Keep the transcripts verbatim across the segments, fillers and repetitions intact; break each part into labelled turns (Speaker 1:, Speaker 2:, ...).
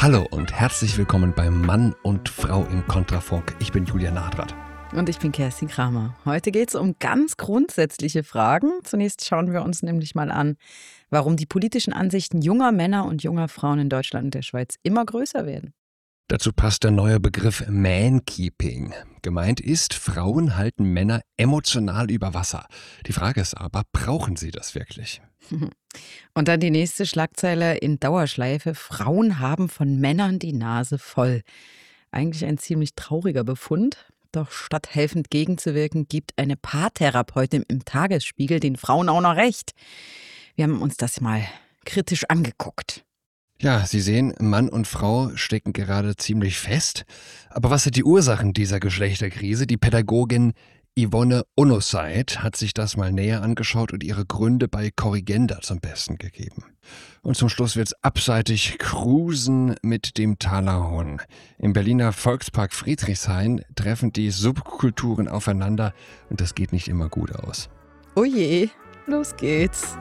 Speaker 1: Hallo und herzlich willkommen bei Mann und Frau im Kontrafunk. Ich bin Julian Nadrat.
Speaker 2: Und ich bin Kerstin Kramer. Heute geht es um ganz grundsätzliche Fragen. Zunächst schauen wir uns nämlich mal an, warum die politischen Ansichten junger Männer und junger Frauen in Deutschland und der Schweiz immer größer werden.
Speaker 1: Dazu passt der neue Begriff Mankeeping. Gemeint ist, Frauen halten Männer emotional über Wasser. Die Frage ist aber, brauchen sie das wirklich?
Speaker 2: Und dann die nächste Schlagzeile in Dauerschleife. Frauen haben von Männern die Nase voll. Eigentlich ein ziemlich trauriger Befund. Doch statt helfend gegenzuwirken, gibt eine Paartherapeutin im Tagesspiegel den Frauen auch noch recht. Wir haben uns das mal kritisch angeguckt.
Speaker 1: Ja, Sie sehen, Mann und Frau stecken gerade ziemlich fest. Aber was sind die Ursachen dieser Geschlechterkrise? Die Pädagogin Yvonne Onoseit hat sich das mal näher angeschaut und ihre Gründe bei Corrigenda zum Besten gegeben. Und zum Schluss wird's abseitig cruisen mit dem Talahorn. Im Berliner Volkspark Friedrichshain treffen die Subkulturen aufeinander und das geht nicht immer gut aus.
Speaker 2: Oh je, los geht's.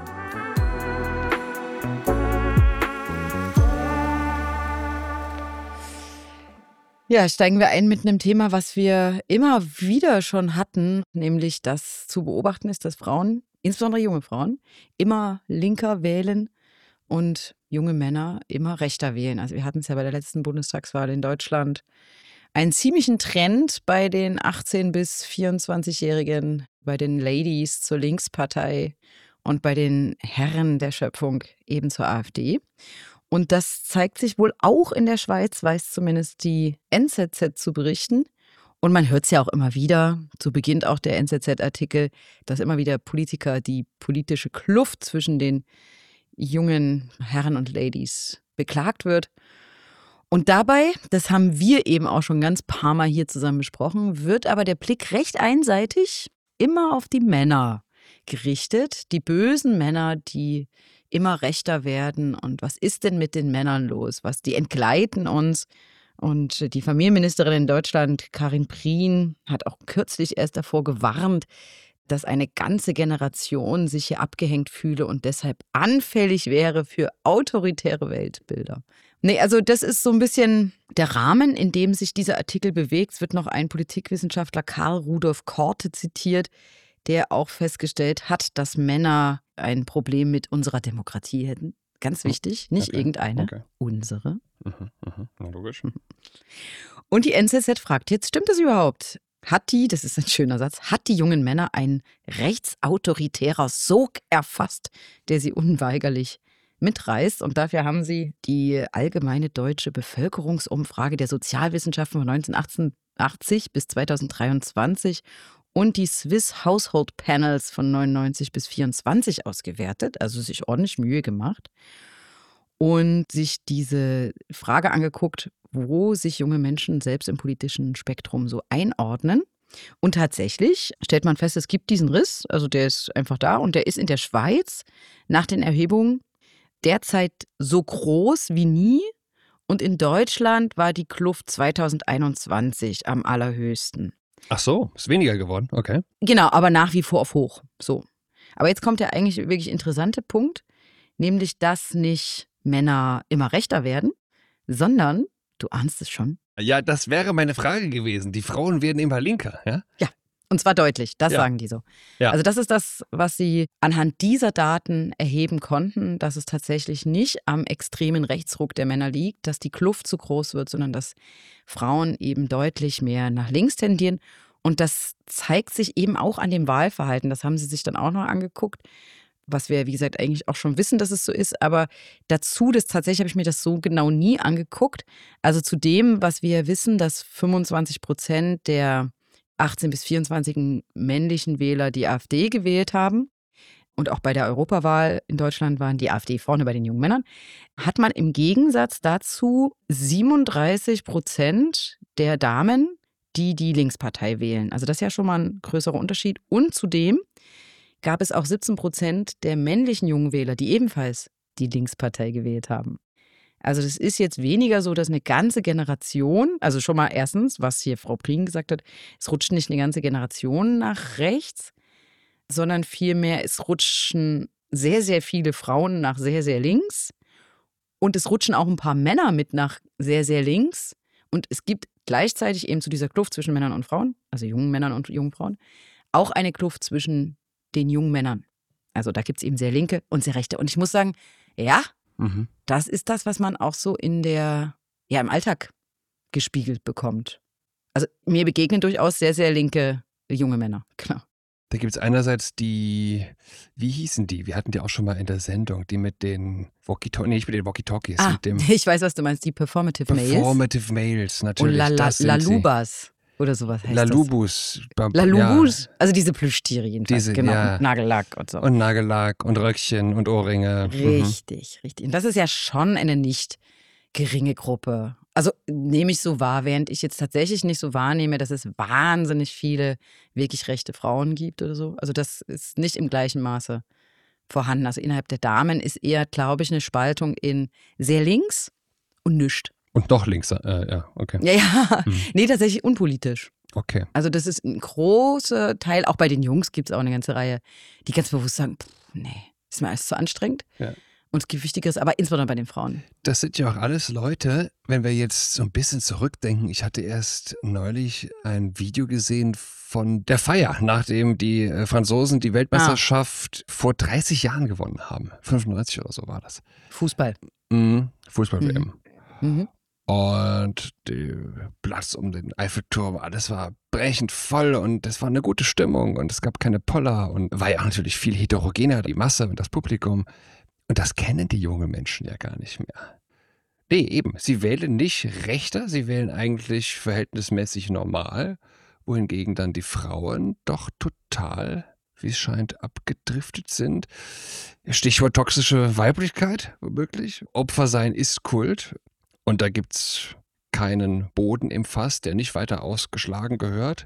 Speaker 2: Ja, steigen wir ein mit einem Thema, was wir immer wieder schon hatten, nämlich dass zu beobachten ist, dass Frauen, insbesondere junge Frauen, immer linker wählen und junge Männer immer rechter wählen. Also wir hatten es ja bei der letzten Bundestagswahl in Deutschland einen ziemlichen Trend bei den achtzehn- bis vierundzwanzigjährigen, bei den Ladies zur Linkspartei und bei den Herren der Schöpfung eben zur AfD. Und das zeigt sich wohl auch in der Schweiz, weiß zumindest die N Z Z zu berichten. Und man hört es ja auch immer wieder, so beginnt auch der N Z Z-Artikel, dass immer wieder Politiker die politische Kluft zwischen den jungen Herren und Ladies beklagt wird. Und dabei, das haben wir eben auch schon ganz paar Mal hier zusammen besprochen, wird aber der Blick recht einseitig immer auf die Männer gerichtet. Die bösen Männer, die immer rechter werden. Und was ist denn mit den Männern los? Was, die entgleiten uns. Und die Familienministerin in Deutschland, Karin Prien, hat auch kürzlich erst davor gewarnt, dass eine ganze Generation sich hier abgehängt fühle und deshalb anfällig wäre für autoritäre Weltbilder. Nee, also das ist so ein bisschen der Rahmen, in dem sich dieser Artikel bewegt. Es wird noch ein Politikwissenschaftler, Karl Rudolf Korte, zitiert, der auch festgestellt hat, dass Männer ein Problem mit unserer Demokratie hätten. Ganz wichtig, nicht
Speaker 1: Okay,
Speaker 2: irgendeine,
Speaker 1: okay.
Speaker 2: unsere.
Speaker 1: Mhm, mhm, na logisch.
Speaker 2: Und die N Z Z fragt jetzt, stimmt das überhaupt? Hat die, das ist ein schöner Satz, hat die jungen Männer ein rechtsautoritärer Sog erfasst, der sie unweigerlich mitreißt? Und dafür haben sie die allgemeine deutsche Bevölkerungsumfrage der Sozialwissenschaften von neunzehnhundertachtundachtzig bis zweitausenddreiundzwanzig und die Swiss Household Panels von neunundneunzig bis vierundzwanzig ausgewertet, also sich ordentlich Mühe gemacht und sich diese Frage angeguckt, wo sich junge Menschen selbst im politischen Spektrum so einordnen. Und tatsächlich stellt man fest, es gibt diesen Riss, also der ist einfach da und der ist in der Schweiz nach den Erhebungen derzeit so groß wie nie. Und in Deutschland war die Kluft zweitausendeinundzwanzig am allerhöchsten.
Speaker 1: Ach so, ist weniger geworden, okay.
Speaker 2: Genau, aber nach wie vor auf hoch. So. Aber jetzt kommt der eigentlich wirklich interessante Punkt, nämlich, dass nicht Männer immer rechter werden, sondern, du ahnst es schon.
Speaker 1: Ja, das wäre meine Frage gewesen. Die Frauen werden immer linker, ja?
Speaker 2: Ja, und zwar deutlich, das
Speaker 1: Ja.
Speaker 2: sagen die so.
Speaker 1: Ja.
Speaker 2: Also das ist das, was sie anhand dieser Daten erheben konnten, dass es tatsächlich nicht am extremen Rechtsruck der Männer liegt, dass die Kluft zu groß wird, sondern dass Frauen eben deutlich mehr nach links tendieren. Und das zeigt sich eben auch an dem Wahlverhalten. Das haben sie sich dann auch noch angeguckt, was wir, wie gesagt, eigentlich auch schon wissen, dass es so ist. Aber dazu, das tatsächlich habe ich mir das so genau nie angeguckt. Also zu dem, was wir wissen, dass fünfundzwanzig Prozent der achtzehn- bis vierundzwanzig männlichen Wähler die AfD gewählt haben. Und auch bei der Europawahl in Deutschland waren die AfD vorne bei den jungen Männern. Hat man im Gegensatz dazu siebenunddreißig Prozent der Damen, die die Linkspartei wählen. Also das ist ja schon mal ein größerer Unterschied. Und zudem gab es auch siebzehn Prozent der männlichen jungen Wähler, die ebenfalls die Linkspartei gewählt haben. Also das ist jetzt weniger so, dass eine ganze Generation, also schon mal erstens, was hier Frau Prien gesagt hat, es rutscht nicht eine ganze Generation nach rechts, sondern vielmehr es rutschen sehr, sehr viele Frauen nach sehr, sehr links Und es rutschen auch ein paar Männer mit nach sehr, sehr links. Und es gibt gleichzeitig eben zu dieser Kluft zwischen Männern und Frauen, also jungen Männern und jungen Frauen, auch eine Kluft zwischen den jungen Männern. Also da gibt es eben sehr linke und sehr rechte. Und ich muss sagen, ja, mhm. das ist das, was man auch so in der, ja, im Alltag gespiegelt bekommt. Also mir begegnen durchaus sehr, sehr linke junge Männer, klar.
Speaker 1: Da gibt es einerseits die, wie hießen die? Wir hatten die auch schon mal in der Sendung, die mit den Walkie-Talkies, nee, nicht mit den Walkie-Talkies.
Speaker 2: Ah,
Speaker 1: mit dem
Speaker 2: ich weiß, was du meinst, die Performative Males.
Speaker 1: Performative Males, natürlich.
Speaker 2: Und La, La,
Speaker 1: das sind
Speaker 2: Lalubas oder sowas heißt
Speaker 1: Lalubus.
Speaker 2: das. Lalubus. Ja. Also diese Plüschtiere jedenfalls,
Speaker 1: diese,
Speaker 2: genau.
Speaker 1: Ja.
Speaker 2: Und Nagellack und so.
Speaker 1: Und Nagellack und Röckchen und Ohrringe.
Speaker 2: Richtig, mhm. richtig. Und das ist ja schon eine nicht geringe Gruppe. Also nehme ich so wahr, während ich jetzt tatsächlich nicht so wahrnehme, dass es wahnsinnig viele wirklich rechte Frauen gibt oder so. Also das ist nicht im gleichen Maße vorhanden. Also innerhalb der Damen ist eher, glaube ich, eine Spaltung in sehr links und nischt.
Speaker 1: Und noch links, äh, ja, okay.
Speaker 2: Ja, ja. Hm. Nee, tatsächlich unpolitisch.
Speaker 1: Okay.
Speaker 2: Also das ist ein großer Teil, auch bei den Jungs gibt es auch eine ganze Reihe, die ganz bewusst sagen, pff, nee, ist mir alles zu anstrengend. Ja. Und es gibt Wichtigeres, aber insbesondere bei den Frauen.
Speaker 1: Das sind ja auch alles Leute, wenn wir jetzt so ein bisschen zurückdenken. Ich hatte erst neulich ein Video gesehen von der Feier, nachdem die Franzosen die Weltmeisterschaft ah. vor dreißig Jahren gewonnen haben. fünfundneunzig oder so war das.
Speaker 2: Fußball.
Speaker 1: Mhm. Fußball-W M.
Speaker 2: Mhm. Mhm.
Speaker 1: Und der Platz um den Eiffelturm, alles war brechend voll und es war eine gute Stimmung und es gab keine Poller und war ja auch natürlich viel heterogener, die Masse und das Publikum. Und das kennen die jungen Menschen ja gar nicht mehr. Nee, eben. Sie wählen nicht rechter, sie wählen eigentlich verhältnismäßig normal, wohingegen dann die Frauen doch total, wie es scheint, abgedriftet sind. Stichwort toxische Weiblichkeit, womöglich. Opfer sein ist Kult. Und da gibt es keinen Boden im Fass, der nicht weiter ausgeschlagen gehört.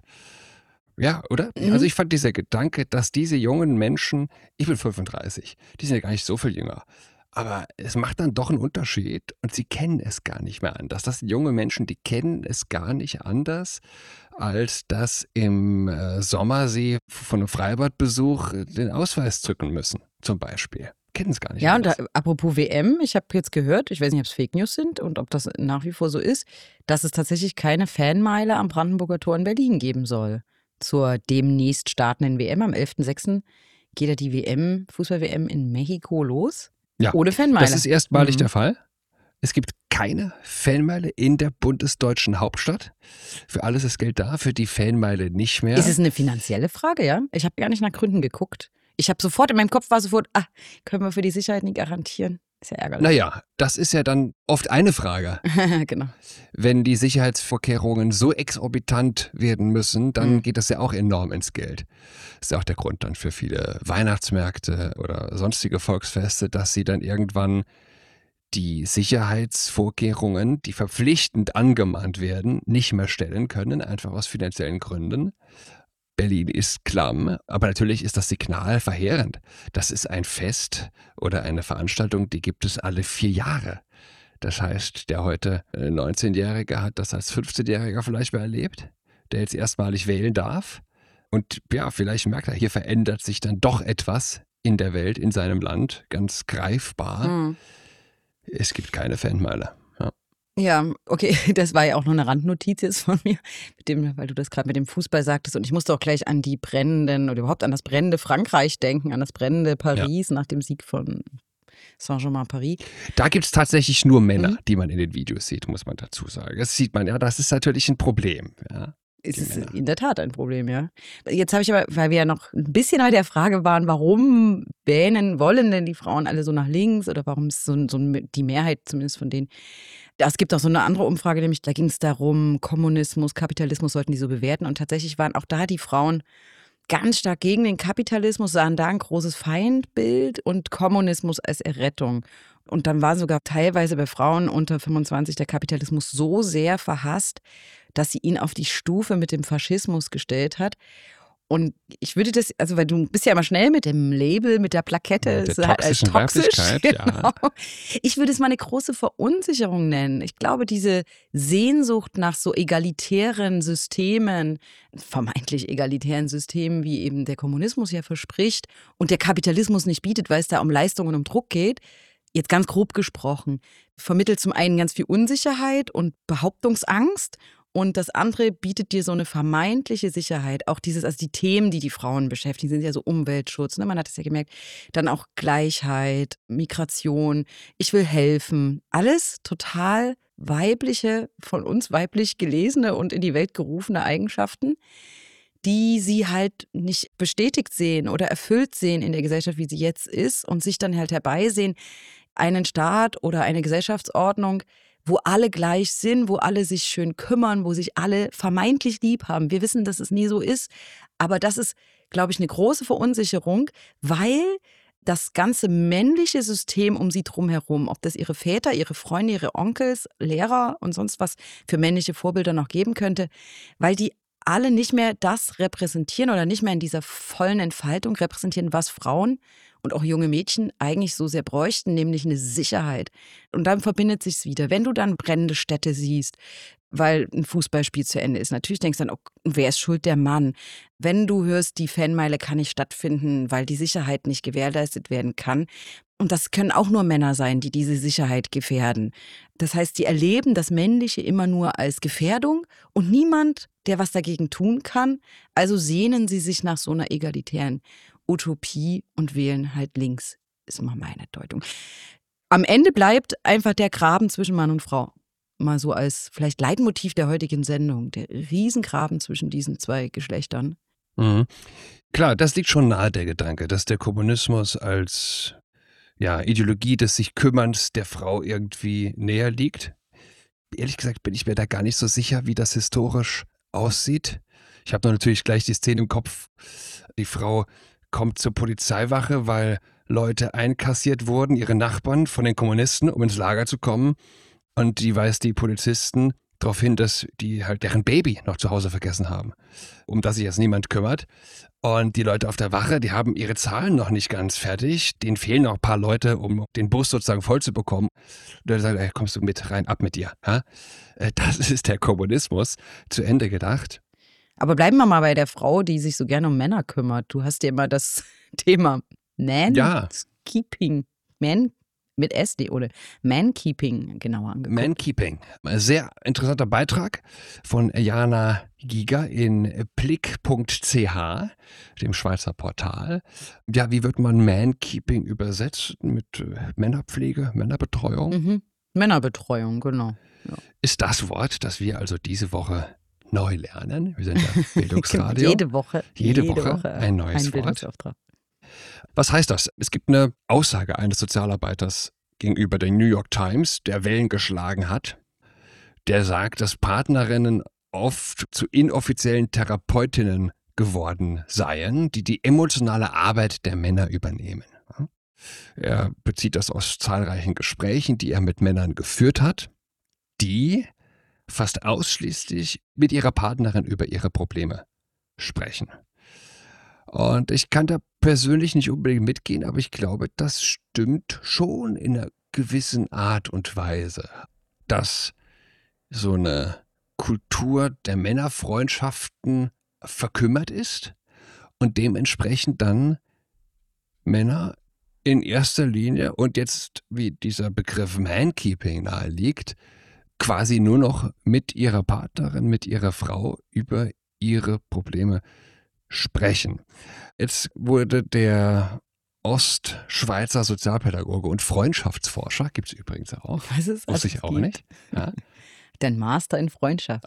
Speaker 1: Ja, oder? Mhm. Also ich fand dieser Gedanke, dass diese jungen Menschen, ich bin fünfunddreißig, die sind ja gar nicht so viel jünger, aber es macht dann doch einen Unterschied und sie kennen es gar nicht mehr anders. Das sind junge Menschen, die kennen es gar nicht anders, als dass im äh, Sommer sie von einem Freibadbesuch den Ausweis zücken müssen, zum Beispiel. Kennen es gar nicht
Speaker 2: Ja,
Speaker 1: anders.
Speaker 2: Und da, apropos W M, ich habe jetzt gehört, ich weiß nicht, ob es Fake News sind und ob das nach wie vor so ist, dass es tatsächlich keine Fanmeile am Brandenburger Tor in Berlin geben soll. Zur demnächst startenden W M. Am elften sechsten geht ja die W M, Fußball-W M in Mexiko los.
Speaker 1: Ja,
Speaker 2: ohne Fanmeile.
Speaker 1: Das ist erstmalig
Speaker 2: mhm.
Speaker 1: der Fall. Es gibt keine Fanmeile in der bundesdeutschen Hauptstadt. Für alles ist Geld da, für die Fanmeile nicht mehr.
Speaker 2: Ist es eine finanzielle Frage, ja? Ich habe gar nicht nach Gründen geguckt. Ich habe sofort, in meinem Kopf war sofort, ah, können wir für die Sicherheit nicht garantieren. Ist ja ärgerlich.
Speaker 1: Naja, das ist ja dann oft eine Frage.
Speaker 2: Genau.
Speaker 1: Wenn die Sicherheitsvorkehrungen so exorbitant werden müssen, dann mhm. geht das ja auch enorm ins Geld. Das ist ja auch der Grund dann für viele Weihnachtsmärkte oder sonstige Volksfeste, dass sie dann irgendwann die Sicherheitsvorkehrungen, die verpflichtend angemahnt werden, nicht mehr stellen können, einfach aus finanziellen Gründen. Berlin ist klamm, aber natürlich ist das Signal verheerend. Das ist ein Fest oder eine Veranstaltung, die gibt es alle vier Jahre. Das heißt, der heute neunzehnjährige hat das als fünfzehnjähriger vielleicht mal erlebt, der jetzt erstmalig wählen darf. Und ja, vielleicht merkt er, hier verändert sich dann doch etwas in der Welt, in seinem Land, ganz greifbar. Mhm. Es gibt keine Fanmeile.
Speaker 2: Ja, okay, das war ja auch noch eine Randnotiz jetzt von mir, mit dem, weil du das gerade mit dem Fußball sagtest. Und ich musste auch gleich an die brennenden oder überhaupt an das brennende Frankreich denken, an das brennende Paris ja. nach dem Sieg von Saint-Germain-Paris.
Speaker 1: Da gibt es tatsächlich nur Männer, mhm. die man in den Videos sieht, muss man dazu sagen. Das sieht man ja, das ist natürlich ein Problem. Ja,
Speaker 2: es ist Männer. In der Tat ein Problem, ja. Jetzt habe ich aber, weil wir ja noch ein bisschen bei der Frage waren, warum wählen, wollen denn die Frauen alle so nach links oder warum ist so, so die Mehrheit zumindest von denen. Es gibt auch so eine andere Umfrage, nämlich da ging es darum, Kommunismus, Kapitalismus sollten die so bewerten. Und tatsächlich waren auch da die Frauen ganz stark gegen den Kapitalismus, sahen da ein großes Feindbild und Kommunismus als Errettung. Und dann war sogar teilweise bei Frauen unter fünfundzwanzig der Kapitalismus so sehr verhasst, dass sie ihn auf die Stufe mit dem Faschismus gestellt hat. Und ich würde das, also weil du bist ja immer schnell mit dem Label, mit der Plakette,
Speaker 1: der toxischen
Speaker 2: halt toxisch,
Speaker 1: genau.
Speaker 2: ja. Ich würde es mal eine große Verunsicherung nennen. Ich glaube, diese Sehnsucht nach so egalitären Systemen, vermeintlich egalitären Systemen, wie eben der Kommunismus ja verspricht und der Kapitalismus nicht bietet, weil es da um Leistung und um Druck geht, jetzt ganz grob gesprochen, vermittelt zum einen ganz viel Unsicherheit und Behauptungsangst. Und das andere bietet dir so eine vermeintliche Sicherheit. Auch dieses, also die Themen, die die Frauen beschäftigen, sind ja so Umweltschutz, ne? Man hat es ja gemerkt. Dann auch Gleichheit, Migration, ich will helfen. Alles total weibliche, von uns weiblich gelesene und in die Welt gerufene Eigenschaften, die sie halt nicht bestätigt sehen oder erfüllt sehen in der Gesellschaft, wie sie jetzt ist, und sich dann halt herbeisehen, einen Staat oder eine Gesellschaftsordnung, wo alle gleich sind, wo alle sich schön kümmern, wo sich alle vermeintlich lieb haben. Wir wissen, dass es nie so ist, aber das ist, glaube ich, eine große Verunsicherung, weil das ganze männliche System um sie drumherum, ob das ihre Väter, ihre Freunde, ihre Onkels, Lehrer und sonst was für männliche Vorbilder noch geben könnte, weil die alle nicht mehr das repräsentieren oder nicht mehr in dieser vollen Entfaltung repräsentieren, was Frauen und auch junge Mädchen eigentlich so sehr bräuchten, nämlich eine Sicherheit. Und dann verbindet sich's wieder. Wenn du dann brennende Städte siehst, weil ein Fußballspiel zu Ende ist, natürlich denkst du dann, oh, wer ist schuld? Der Mann. Wenn du hörst, die Fanmeile kann nicht stattfinden, weil die Sicherheit nicht gewährleistet werden kann. Und das können auch nur Männer sein, die diese Sicherheit gefährden. Das heißt, die erleben das Männliche immer nur als Gefährdung und niemand, der was dagegen tun kann. Also sehnen sie sich nach so einer egalitären Utopie und wählen halt links, ist immer meine Deutung. Am Ende bleibt einfach der Graben zwischen Mann und Frau. Mal so als vielleicht Leitmotiv der heutigen Sendung. Der Riesengraben zwischen diesen zwei Geschlechtern.
Speaker 1: Mhm. Klar, das liegt schon nahe, der Gedanke, dass der Kommunismus als ja, Ideologie des sich Kümmerns der Frau irgendwie näher liegt. Ehrlich gesagt bin ich mir da gar nicht so sicher, wie das historisch aussieht. Ich habe natürlich gleich die Szene im Kopf. Die Frau kommt zur Polizeiwache, weil Leute einkassiert wurden, ihre Nachbarn von den Kommunisten, um ins Lager zu kommen. Und die weist die Polizisten darauf hin, dass die halt deren Baby noch zu Hause vergessen haben, um das sich jetzt niemand kümmert. Und die Leute auf der Wache, die haben ihre Zahlen noch nicht ganz fertig. Denen fehlen noch ein paar Leute, um den Bus sozusagen voll zu bekommen. Und dann sagt er, kommst du mit rein, ab mit dir. Ja? Das ist der Kommunismus zu Ende gedacht.
Speaker 2: Aber bleiben wir mal bei der Frau, die sich so gerne um Männer kümmert. Du hast dir immer das Thema Man-Keeping, Man mit S D oder Man-Keeping genauer angeguckt.
Speaker 1: Man-Keeping. Ein sehr interessanter Beitrag von Jana Giger in blick punkt c h, dem Schweizer Portal. Ja, wie wird man Man-Keeping übersetzt? Mit äh, Männerpflege, Männerbetreuung?
Speaker 2: Mhm. Männerbetreuung, genau. Ja.
Speaker 1: Ist das Wort, das wir also diese Woche neu lernen? Wir sind ja Bildungsradio.
Speaker 2: Jede Woche.
Speaker 1: Jede, Jede Woche, Woche ein neues ein Wort. Was heißt das? Es gibt eine Aussage eines Sozialarbeiters gegenüber der New York Times, der Wellen geschlagen hat. Der sagt, dass Partnerinnen oft zu inoffiziellen Therapeutinnen geworden seien, die die emotionale Arbeit der Männer übernehmen. Er bezieht das aus zahlreichen Gesprächen, die er mit Männern geführt hat, die fast ausschließlich mit ihrer Partnerin über ihre Probleme sprechen. Und ich kann da persönlich nicht unbedingt mitgehen, aber ich glaube, das stimmt schon in einer gewissen Art und Weise, dass so eine Kultur der Männerfreundschaften verkümmert ist und dementsprechend dann Männer in erster Linie und jetzt, wie dieser Begriff Man-Keeping naheliegt, quasi nur noch mit ihrer Partnerin, mit ihrer Frau über ihre Probleme sprechen. Jetzt wurde der Ostschweizer Sozialpädagoge und Freundschaftsforscher, gibt es übrigens auch.
Speaker 2: Was ist das?
Speaker 1: Wusste ich auch
Speaker 2: gibt?
Speaker 1: nicht. Ja.
Speaker 2: Dein Master in Freundschaft.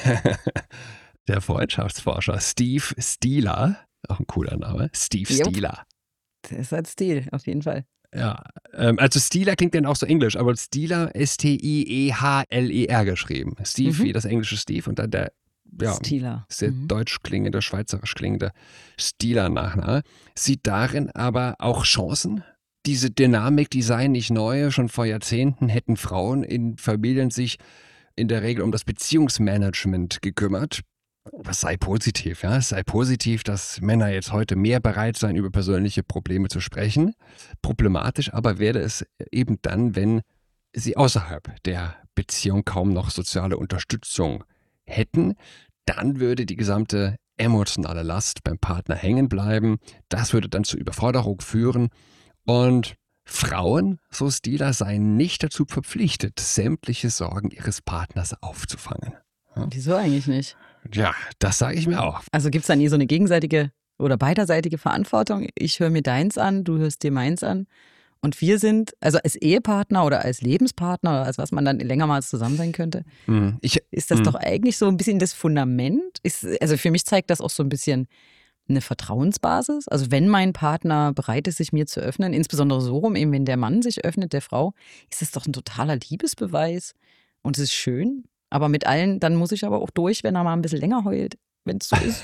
Speaker 1: Der Freundschaftsforscher Steve Stieler, auch ein cooler Name, Steve
Speaker 2: Jupp.
Speaker 1: Stieler.
Speaker 2: Das hat Stil, auf jeden Fall.
Speaker 1: Ja, ähm, also Stieler klingt dann auch so englisch, aber Stieler, S T I E H L E R geschrieben. Steve,
Speaker 2: Mhm.
Speaker 1: wie das englische Steve und dann der ja,
Speaker 2: Stieler.
Speaker 1: sehr
Speaker 2: Mhm.
Speaker 1: deutsch klingende, schweizerisch klingende Stieler-Nachname, sieht darin aber auch Chancen. Diese Dynamik, die sei nicht neu. Schon vor Jahrzehnten hätten Frauen in Familien sich in der Regel um das Beziehungsmanagement gekümmert. Das sei positiv, ja. Es sei positiv, dass Männer jetzt heute mehr bereit seien, über persönliche Probleme zu sprechen. Problematisch aber werde es eben dann, wenn sie außerhalb der Beziehung kaum noch soziale Unterstützung hätten. Dann würde die gesamte emotionale Last beim Partner hängen bleiben. Das würde dann zur Überforderung führen. Und Frauen, so Stieler, seien nicht dazu verpflichtet, sämtliche Sorgen ihres Partners aufzufangen.
Speaker 2: Ja. Wieso eigentlich nicht?
Speaker 1: Ja, das sage ich mir auch.
Speaker 2: Also gibt es da nie so eine gegenseitige oder beiderseitige Verantwortung? Ich höre mir deins an, du hörst dir meins an. Und wir sind, also als Ehepartner oder als Lebenspartner, oder als was man dann länger mal zusammen sein könnte,
Speaker 1: hm, ich,
Speaker 2: ist das
Speaker 1: hm.
Speaker 2: doch eigentlich so ein bisschen das Fundament. Ist, also für mich zeigt das auch so ein bisschen eine Vertrauensbasis. Also wenn mein Partner bereit ist, sich mir zu öffnen, insbesondere so rum, eben wenn der Mann sich öffnet, der Frau, ist das doch ein totaler Liebesbeweis. Und es ist schön. Aber mit allen, dann muss ich aber auch durch, wenn er mal ein bisschen länger heult, wenn es so ist.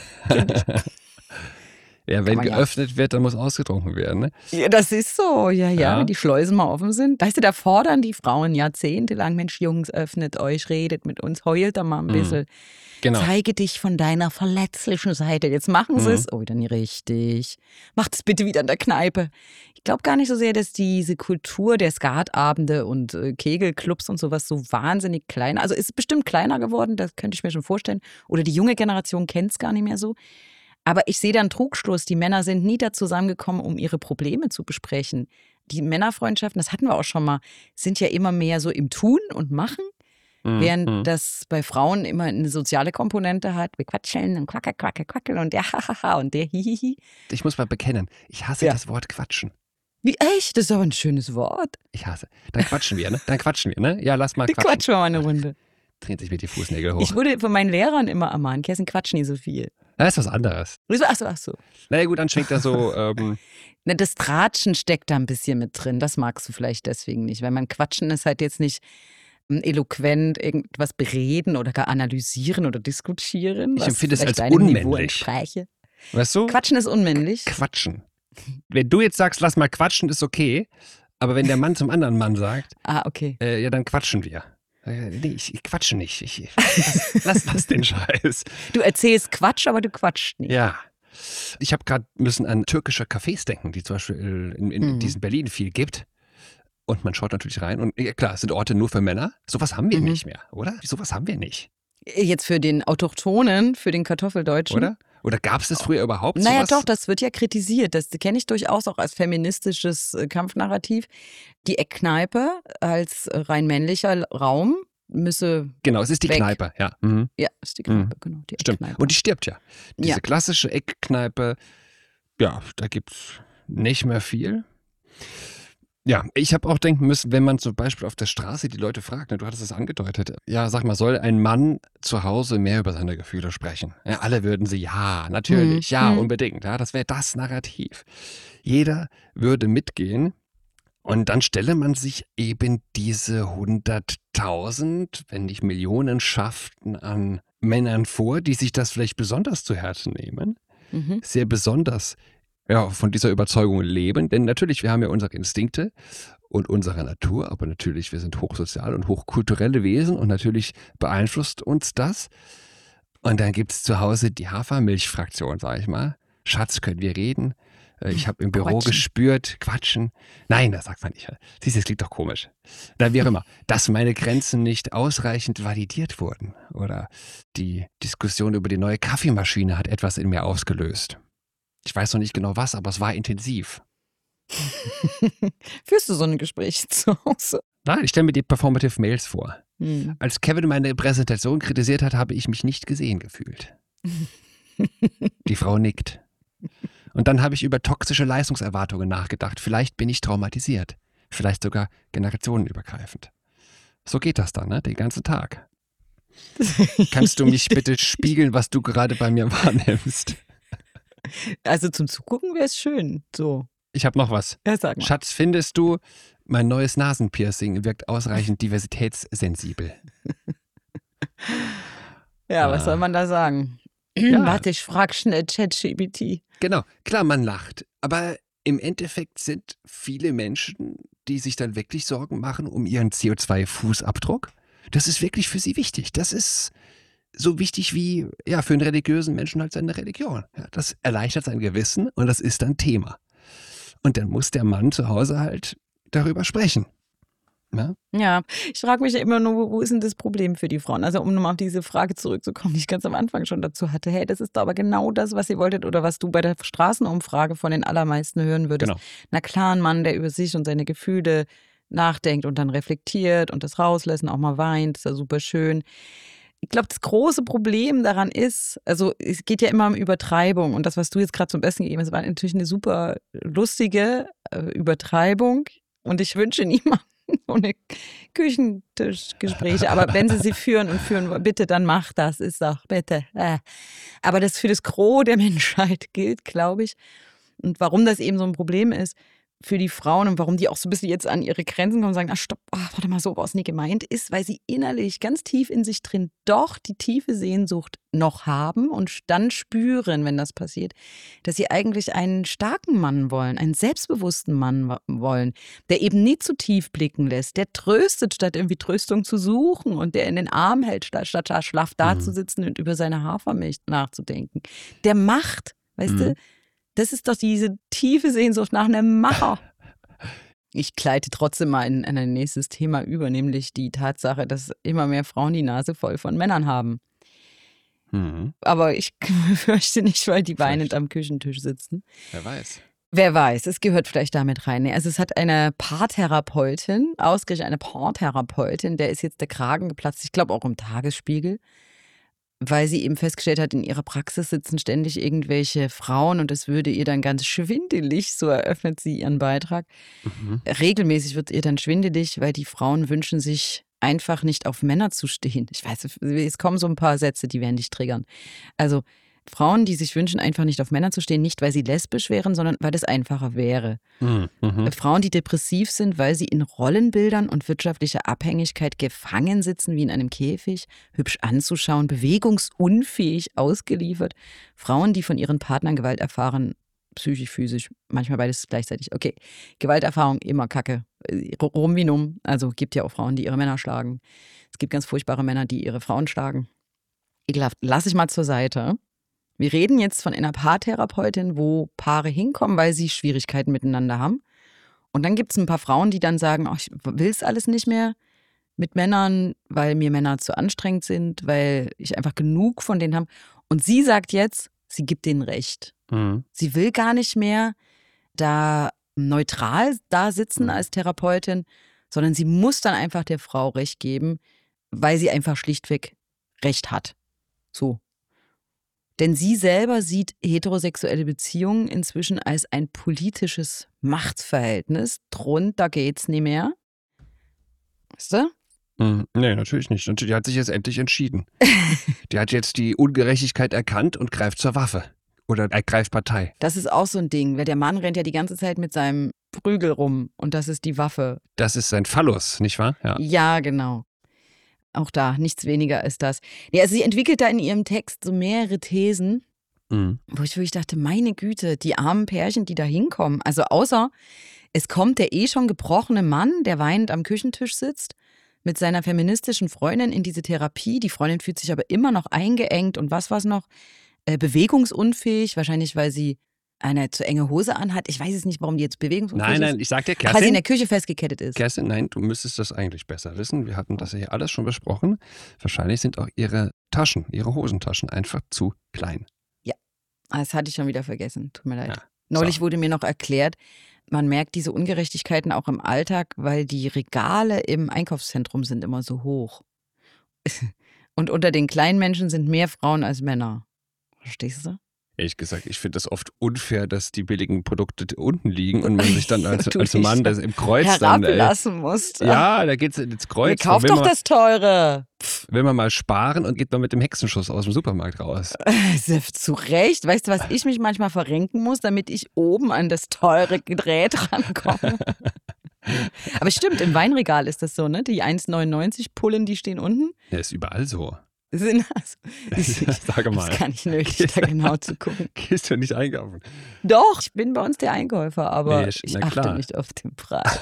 Speaker 1: Ja, wenn geöffnet ja. wird, dann muss ausgetrunken werden. Ne?
Speaker 2: Ja, das ist so. Ja, ja,
Speaker 1: ja,
Speaker 2: wenn die Schleusen mal offen sind. Weißt du, da fordern die Frauen jahrzehntelang, Mensch, Jungs, öffnet euch, redet mit uns, heult da mal ein bisschen. Genau. Zeige dich von deiner verletzlichen Seite. Jetzt machen sie es. Mhm. Oh, wieder nicht richtig. Macht es bitte wieder in der Kneipe. Ich glaube gar nicht so sehr, dass diese Kultur der Skatabende und äh, Kegelclubs und sowas so wahnsinnig klein, also ist bestimmt kleiner geworden, das könnte ich mir schon vorstellen. Oder die junge Generation kennt es gar nicht mehr so. Aber ich sehe da einen Trugschluss. Die Männer sind nie da zusammengekommen, um ihre Probleme zu besprechen. Die Männerfreundschaften, das hatten wir auch schon mal, sind ja immer mehr so im Tun und Machen. Mhm. Während das bei Frauen immer eine soziale Komponente hat. Wir quatscheln und quackel, quackel, quackel und der hahaha und der hihihi.
Speaker 1: Ich muss mal bekennen, ich hasse ja. das Wort quatschen.
Speaker 2: Wie echt? Das ist aber ein schönes Wort.
Speaker 1: Ich hasse. Dann quatschen wir, ne? Dann quatschen wir, ne? Ja, lass mal quatschen.
Speaker 2: Quatschen wir mal eine Runde.
Speaker 1: Dreht sich mit die Fußnägel hoch.
Speaker 2: Ich wurde von meinen Lehrern immer ermahnt, Kerstin, quatsch nicht so viel.
Speaker 1: Das ist was anderes.
Speaker 2: Ach so, ach so.
Speaker 1: Na ja, gut, dann schwingt da so... Ähm
Speaker 2: Na, das Tratschen steckt da ein bisschen mit drin. Das magst du vielleicht deswegen nicht. Weil man Quatschen ist halt jetzt nicht eloquent irgendwas bereden oder gar analysieren oder diskutieren.
Speaker 1: Ich empfinde es als unmännlich. Weißt du?
Speaker 2: Quatschen ist unmännlich.
Speaker 1: Quatschen. Wenn du jetzt sagst, lass mal quatschen, ist okay. Aber wenn der Mann zum anderen Mann sagt,
Speaker 2: ah, okay.
Speaker 1: äh, ja, dann quatschen wir. Nee, ich, ich quatsche nicht. Ich, lass, lass, lass den Scheiß.
Speaker 2: Du erzählst Quatsch, aber du quatscht nicht.
Speaker 1: Ja. Ich habe gerade müssen an türkische Cafés denken, die zum Beispiel in, in mhm. diesem Berlin viel gibt. Und man schaut natürlich rein. Und ja, klar, es sind Orte nur für Männer. Sowas haben wir mhm. nicht mehr, oder? Sowas haben wir nicht.
Speaker 2: Jetzt für den Autochtonen, für den Kartoffeldeutschen.
Speaker 1: Oder? Oder gab es das früher überhaupt?
Speaker 2: Naja,
Speaker 1: sowas?
Speaker 2: doch, das wird ja kritisiert. Das kenne ich durchaus auch als feministisches Kampfnarrativ. Die Eckkneipe als rein männlicher Raum müsse.
Speaker 1: Genau, es ist die
Speaker 2: weg.
Speaker 1: Kneipe, ja. Mhm.
Speaker 2: Ja, es ist die Kneipe, mhm. genau. Die
Speaker 1: Stimmt.
Speaker 2: Eckkneipe.
Speaker 1: Und die stirbt ja. Diese
Speaker 2: ja.
Speaker 1: klassische Eckkneipe, ja, da gibt es nicht mehr viel. Ja, ich habe auch denken müssen, wenn man zum Beispiel auf der Straße die Leute fragt, ne, du hattest es angedeutet, ja, sag mal, soll ein Mann zu Hause mehr über seine Gefühle sprechen? Ja, alle würden sie, ja, natürlich, mhm. ja, unbedingt, ja, das wäre das Narrativ. Jeder würde mitgehen und dann stelle man sich eben diese hunderttausend, wenn nicht Millionenschaften an Männern vor, die sich das vielleicht besonders zu Herzen nehmen, mhm. sehr besonders ja, von dieser Überzeugung leben, denn natürlich, wir haben ja unsere Instinkte und unsere Natur, aber natürlich, wir sind hochsozial und hochkulturelle Wesen und natürlich beeinflusst uns das. Und dann gibt es zu Hause die Hafermilchfraktion, sage ich mal. Schatz, können wir reden? Ich habe im Büro quatschen. gespürt, quatschen. Nein, das sagt man nicht. Siehst du, das klingt doch komisch. Na, wie auch immer, dass meine Grenzen nicht ausreichend validiert wurden. Oder die Diskussion über die neue Kaffeemaschine hat etwas in mir ausgelöst. Ich weiß noch nicht genau was, aber es war intensiv.
Speaker 2: Führst du so ein Gespräch zu Hause?
Speaker 1: Nein, ich stelle mir die Performative Mails vor. Hm. Als Kevin meine Präsentation kritisiert hat, habe ich mich nicht gesehen gefühlt. Die Frau nickt. Und dann habe ich über toxische Leistungserwartungen nachgedacht. Vielleicht bin ich traumatisiert. Vielleicht sogar generationenübergreifend. So geht das dann, ne? Den ganzen Tag. Kannst du mich bitte spiegeln, was du gerade bei mir wahrnimmst?
Speaker 2: Also zum Zugucken wäre es schön. So.
Speaker 1: Ich habe noch was.
Speaker 2: Ja, sag mal.
Speaker 1: Schatz, findest du, mein neues Nasenpiercing wirkt ausreichend diversitätssensibel?
Speaker 2: Ja, ah. was soll man da sagen? Ja. Warte, ich frage schnell ChatGPT.
Speaker 1: Genau, klar, man lacht. Aber im Endeffekt sind viele Menschen, die sich dann wirklich Sorgen machen um ihren C O zwei Fußabdruck. Das ist wirklich für sie wichtig. Das ist so wichtig wie ja, für einen religiösen Menschen halt seine Religion. Ja, das erleichtert sein Gewissen und das ist dann Thema. Und dann muss der Mann zu Hause halt darüber sprechen. Ja,
Speaker 2: Ja, ich frage mich ja immer nur, wo, wo ist denn das Problem für die Frauen? Also um nochmal auf diese Frage zurückzukommen, die ich ganz am Anfang schon dazu hatte. Hey, das ist doch aber genau das, was ihr wolltet oder was du bei der Straßenumfrage von den allermeisten hören würdest.
Speaker 1: genau.
Speaker 2: Na klar, ein Mann, der über sich und seine Gefühle nachdenkt und dann reflektiert und das rauslässt und auch mal weint, ist ja super schön. Ich glaube, das große Problem daran ist, also es geht ja immer um Übertreibung und das, was du jetzt gerade zum Besten gegeben hast, war natürlich eine super lustige äh, Übertreibung und ich wünsche niemandem ohne Küchentischgespräche, aber wenn sie sie führen und führen wollen, bitte, dann macht das, ist doch, bitte. Äh. Aber das für das Gros der Menschheit gilt, glaube ich. Und warum das eben so ein Problem ist für die Frauen und warum die auch so ein bisschen jetzt an ihre Grenzen kommen und sagen, ah, stopp, oh, warte mal, so war es nie gemeint, ist, weil sie innerlich ganz tief in sich drin doch die tiefe Sehnsucht noch haben und dann spüren, wenn das passiert, dass sie eigentlich einen starken Mann wollen, einen selbstbewussten Mann wollen, der eben nie zu tief blicken lässt, der tröstet, statt irgendwie Tröstung zu suchen und der in den Arm hält, statt, statt schlaff dazusitzen und über seine Hafermilch nachzudenken. Der macht, weißt
Speaker 1: Mhm.
Speaker 2: du, das ist doch diese tiefe Sehnsucht nach einem Macher. Ich gleite trotzdem mal in, in ein nächstes Thema über, nämlich die Tatsache, dass immer mehr Frauen die Nase voll von Männern haben.
Speaker 1: Mhm.
Speaker 2: Aber ich fürchte nicht, weil die weinend
Speaker 1: Vielleicht.
Speaker 2: am Küchentisch sitzen.
Speaker 1: Wer weiß.
Speaker 2: Wer weiß, es gehört vielleicht damit rein. Also es hat eine Paartherapeutin, ausgerechnet eine Paartherapeutin, der ist jetzt der Kragen geplatzt, ich glaube auch im Tagesspiegel, weil sie eben festgestellt hat, in ihrer Praxis sitzen ständig irgendwelche Frauen und es würde ihr dann ganz schwindelig, so eröffnet sie ihren Beitrag.
Speaker 1: Mhm.
Speaker 2: Regelmäßig wird ihr dann schwindelig, weil die Frauen wünschen sich einfach nicht auf Männer zu stehen. Ich weiß, es kommen so ein paar Sätze, die werden dich triggern. Also Frauen, die sich wünschen, einfach nicht auf Männer zu stehen, nicht weil sie lesbisch wären, sondern weil das einfacher wäre.
Speaker 1: Mhm. Mhm.
Speaker 2: Frauen, die depressiv sind, weil sie in Rollenbildern und wirtschaftlicher Abhängigkeit gefangen sitzen, wie in einem Käfig, hübsch anzuschauen, bewegungsunfähig ausgeliefert. Frauen, die von ihren Partnern Gewalt erfahren, psychisch, physisch, manchmal beides gleichzeitig. Okay, Gewalterfahrung, immer Kacke. Rum wie numm. Also gibt ja auch Frauen, die ihre Männer schlagen. Es gibt ganz furchtbare Männer, die ihre Frauen schlagen. Ekelhaft. Lass ich mal zur Seite. Wir reden jetzt von einer Paartherapeutin, wo Paare hinkommen, weil sie Schwierigkeiten miteinander haben. Und dann gibt es ein paar Frauen, die dann sagen, oh, ich will es alles nicht mehr mit Männern, weil mir Männer zu anstrengend sind, weil ich einfach genug von denen habe. Und sie sagt jetzt, sie gibt denen Recht.
Speaker 1: Mhm.
Speaker 2: Sie will gar nicht mehr da neutral da sitzen als Therapeutin, sondern sie muss dann einfach der Frau Recht geben, weil sie einfach schlichtweg Recht hat. So. Denn sie selber sieht heterosexuelle Beziehungen inzwischen als ein politisches Machtverhältnis. Drunter geht's nicht mehr. Weißt du?
Speaker 1: Mhm. Nee, natürlich nicht. Und die hat sich jetzt endlich entschieden. Die hat jetzt die Ungerechtigkeit erkannt und greift zur Waffe. Oder ergreift Partei.
Speaker 2: Das ist auch so ein Ding, weil der Mann rennt ja die ganze Zeit mit seinem Prügel rum und das ist die Waffe.
Speaker 1: Das ist sein Phallus, nicht wahr? Ja.
Speaker 2: Ja, genau. Auch da, nichts weniger als das. Ja, also sie entwickelt da in ihrem Text so mehrere Thesen,
Speaker 1: Mhm.
Speaker 2: wo ich wirklich dachte, meine Güte, die armen Pärchen, die da hinkommen. Also außer, es kommt der eh schon gebrochene Mann, der weinend am Küchentisch sitzt, mit seiner feministischen Freundin in diese Therapie. Die Freundin fühlt sich aber immer noch eingeengt und was war's noch? Äh, bewegungsunfähig, wahrscheinlich weil sie eine zu enge Hose anhat. Ich weiß es nicht, warum die jetzt bewegungsunfähig
Speaker 1: Nein,
Speaker 2: ist.
Speaker 1: nein, ich sag dir,
Speaker 2: Ach, weil sie in
Speaker 1: Kerstin,
Speaker 2: der Küche festgekettet ist.
Speaker 1: Kerstin, nein, du müsstest das eigentlich besser wissen. Wir hatten das ja hier alles schon besprochen. Wahrscheinlich sind auch ihre Taschen, ihre Hosentaschen einfach zu klein.
Speaker 2: Das hatte ich schon wieder vergessen. Tut mir leid.
Speaker 1: Ja,
Speaker 2: Neulich
Speaker 1: so.
Speaker 2: wurde mir noch erklärt, man merkt diese Ungerechtigkeiten auch im Alltag, weil die Regale im Einkaufszentrum sind immer so hoch. Und unter den kleinen Menschen sind mehr Frauen als Männer. Verstehst du?
Speaker 1: Ehrlich gesagt, ich finde das oft unfair, dass die billigen Produkte unten liegen und man sich dann als,
Speaker 2: Du
Speaker 1: als
Speaker 2: dich
Speaker 1: Mann das im Kreuz dann. Ey,
Speaker 2: herablassen musst.
Speaker 1: ja, da geht's ins Kreuz.
Speaker 2: Ja, kauf
Speaker 1: will
Speaker 2: doch
Speaker 1: man,
Speaker 2: das Teure.
Speaker 1: Will man mal sparen und geht man mit dem Hexenschuss aus dem Supermarkt raus.
Speaker 2: Zu Recht. Weißt du, was ich mich manchmal verrenken muss, damit ich oben an das teure Gerät rankomme? Aber es stimmt, im Weinregal ist das so, ne? Die eins neunundneunzig Pullen, die stehen unten.
Speaker 1: Ja, ist überall so.
Speaker 2: Sind also,
Speaker 1: Sage mal.
Speaker 2: Das ist gar nicht nötig, da genau zu gucken.
Speaker 1: Gehst du nicht einkaufen?
Speaker 2: Doch, ich bin bei uns der Einkäufer, aber
Speaker 1: Nee,
Speaker 2: ich
Speaker 1: na
Speaker 2: achte
Speaker 1: klar.
Speaker 2: nicht auf den Preis.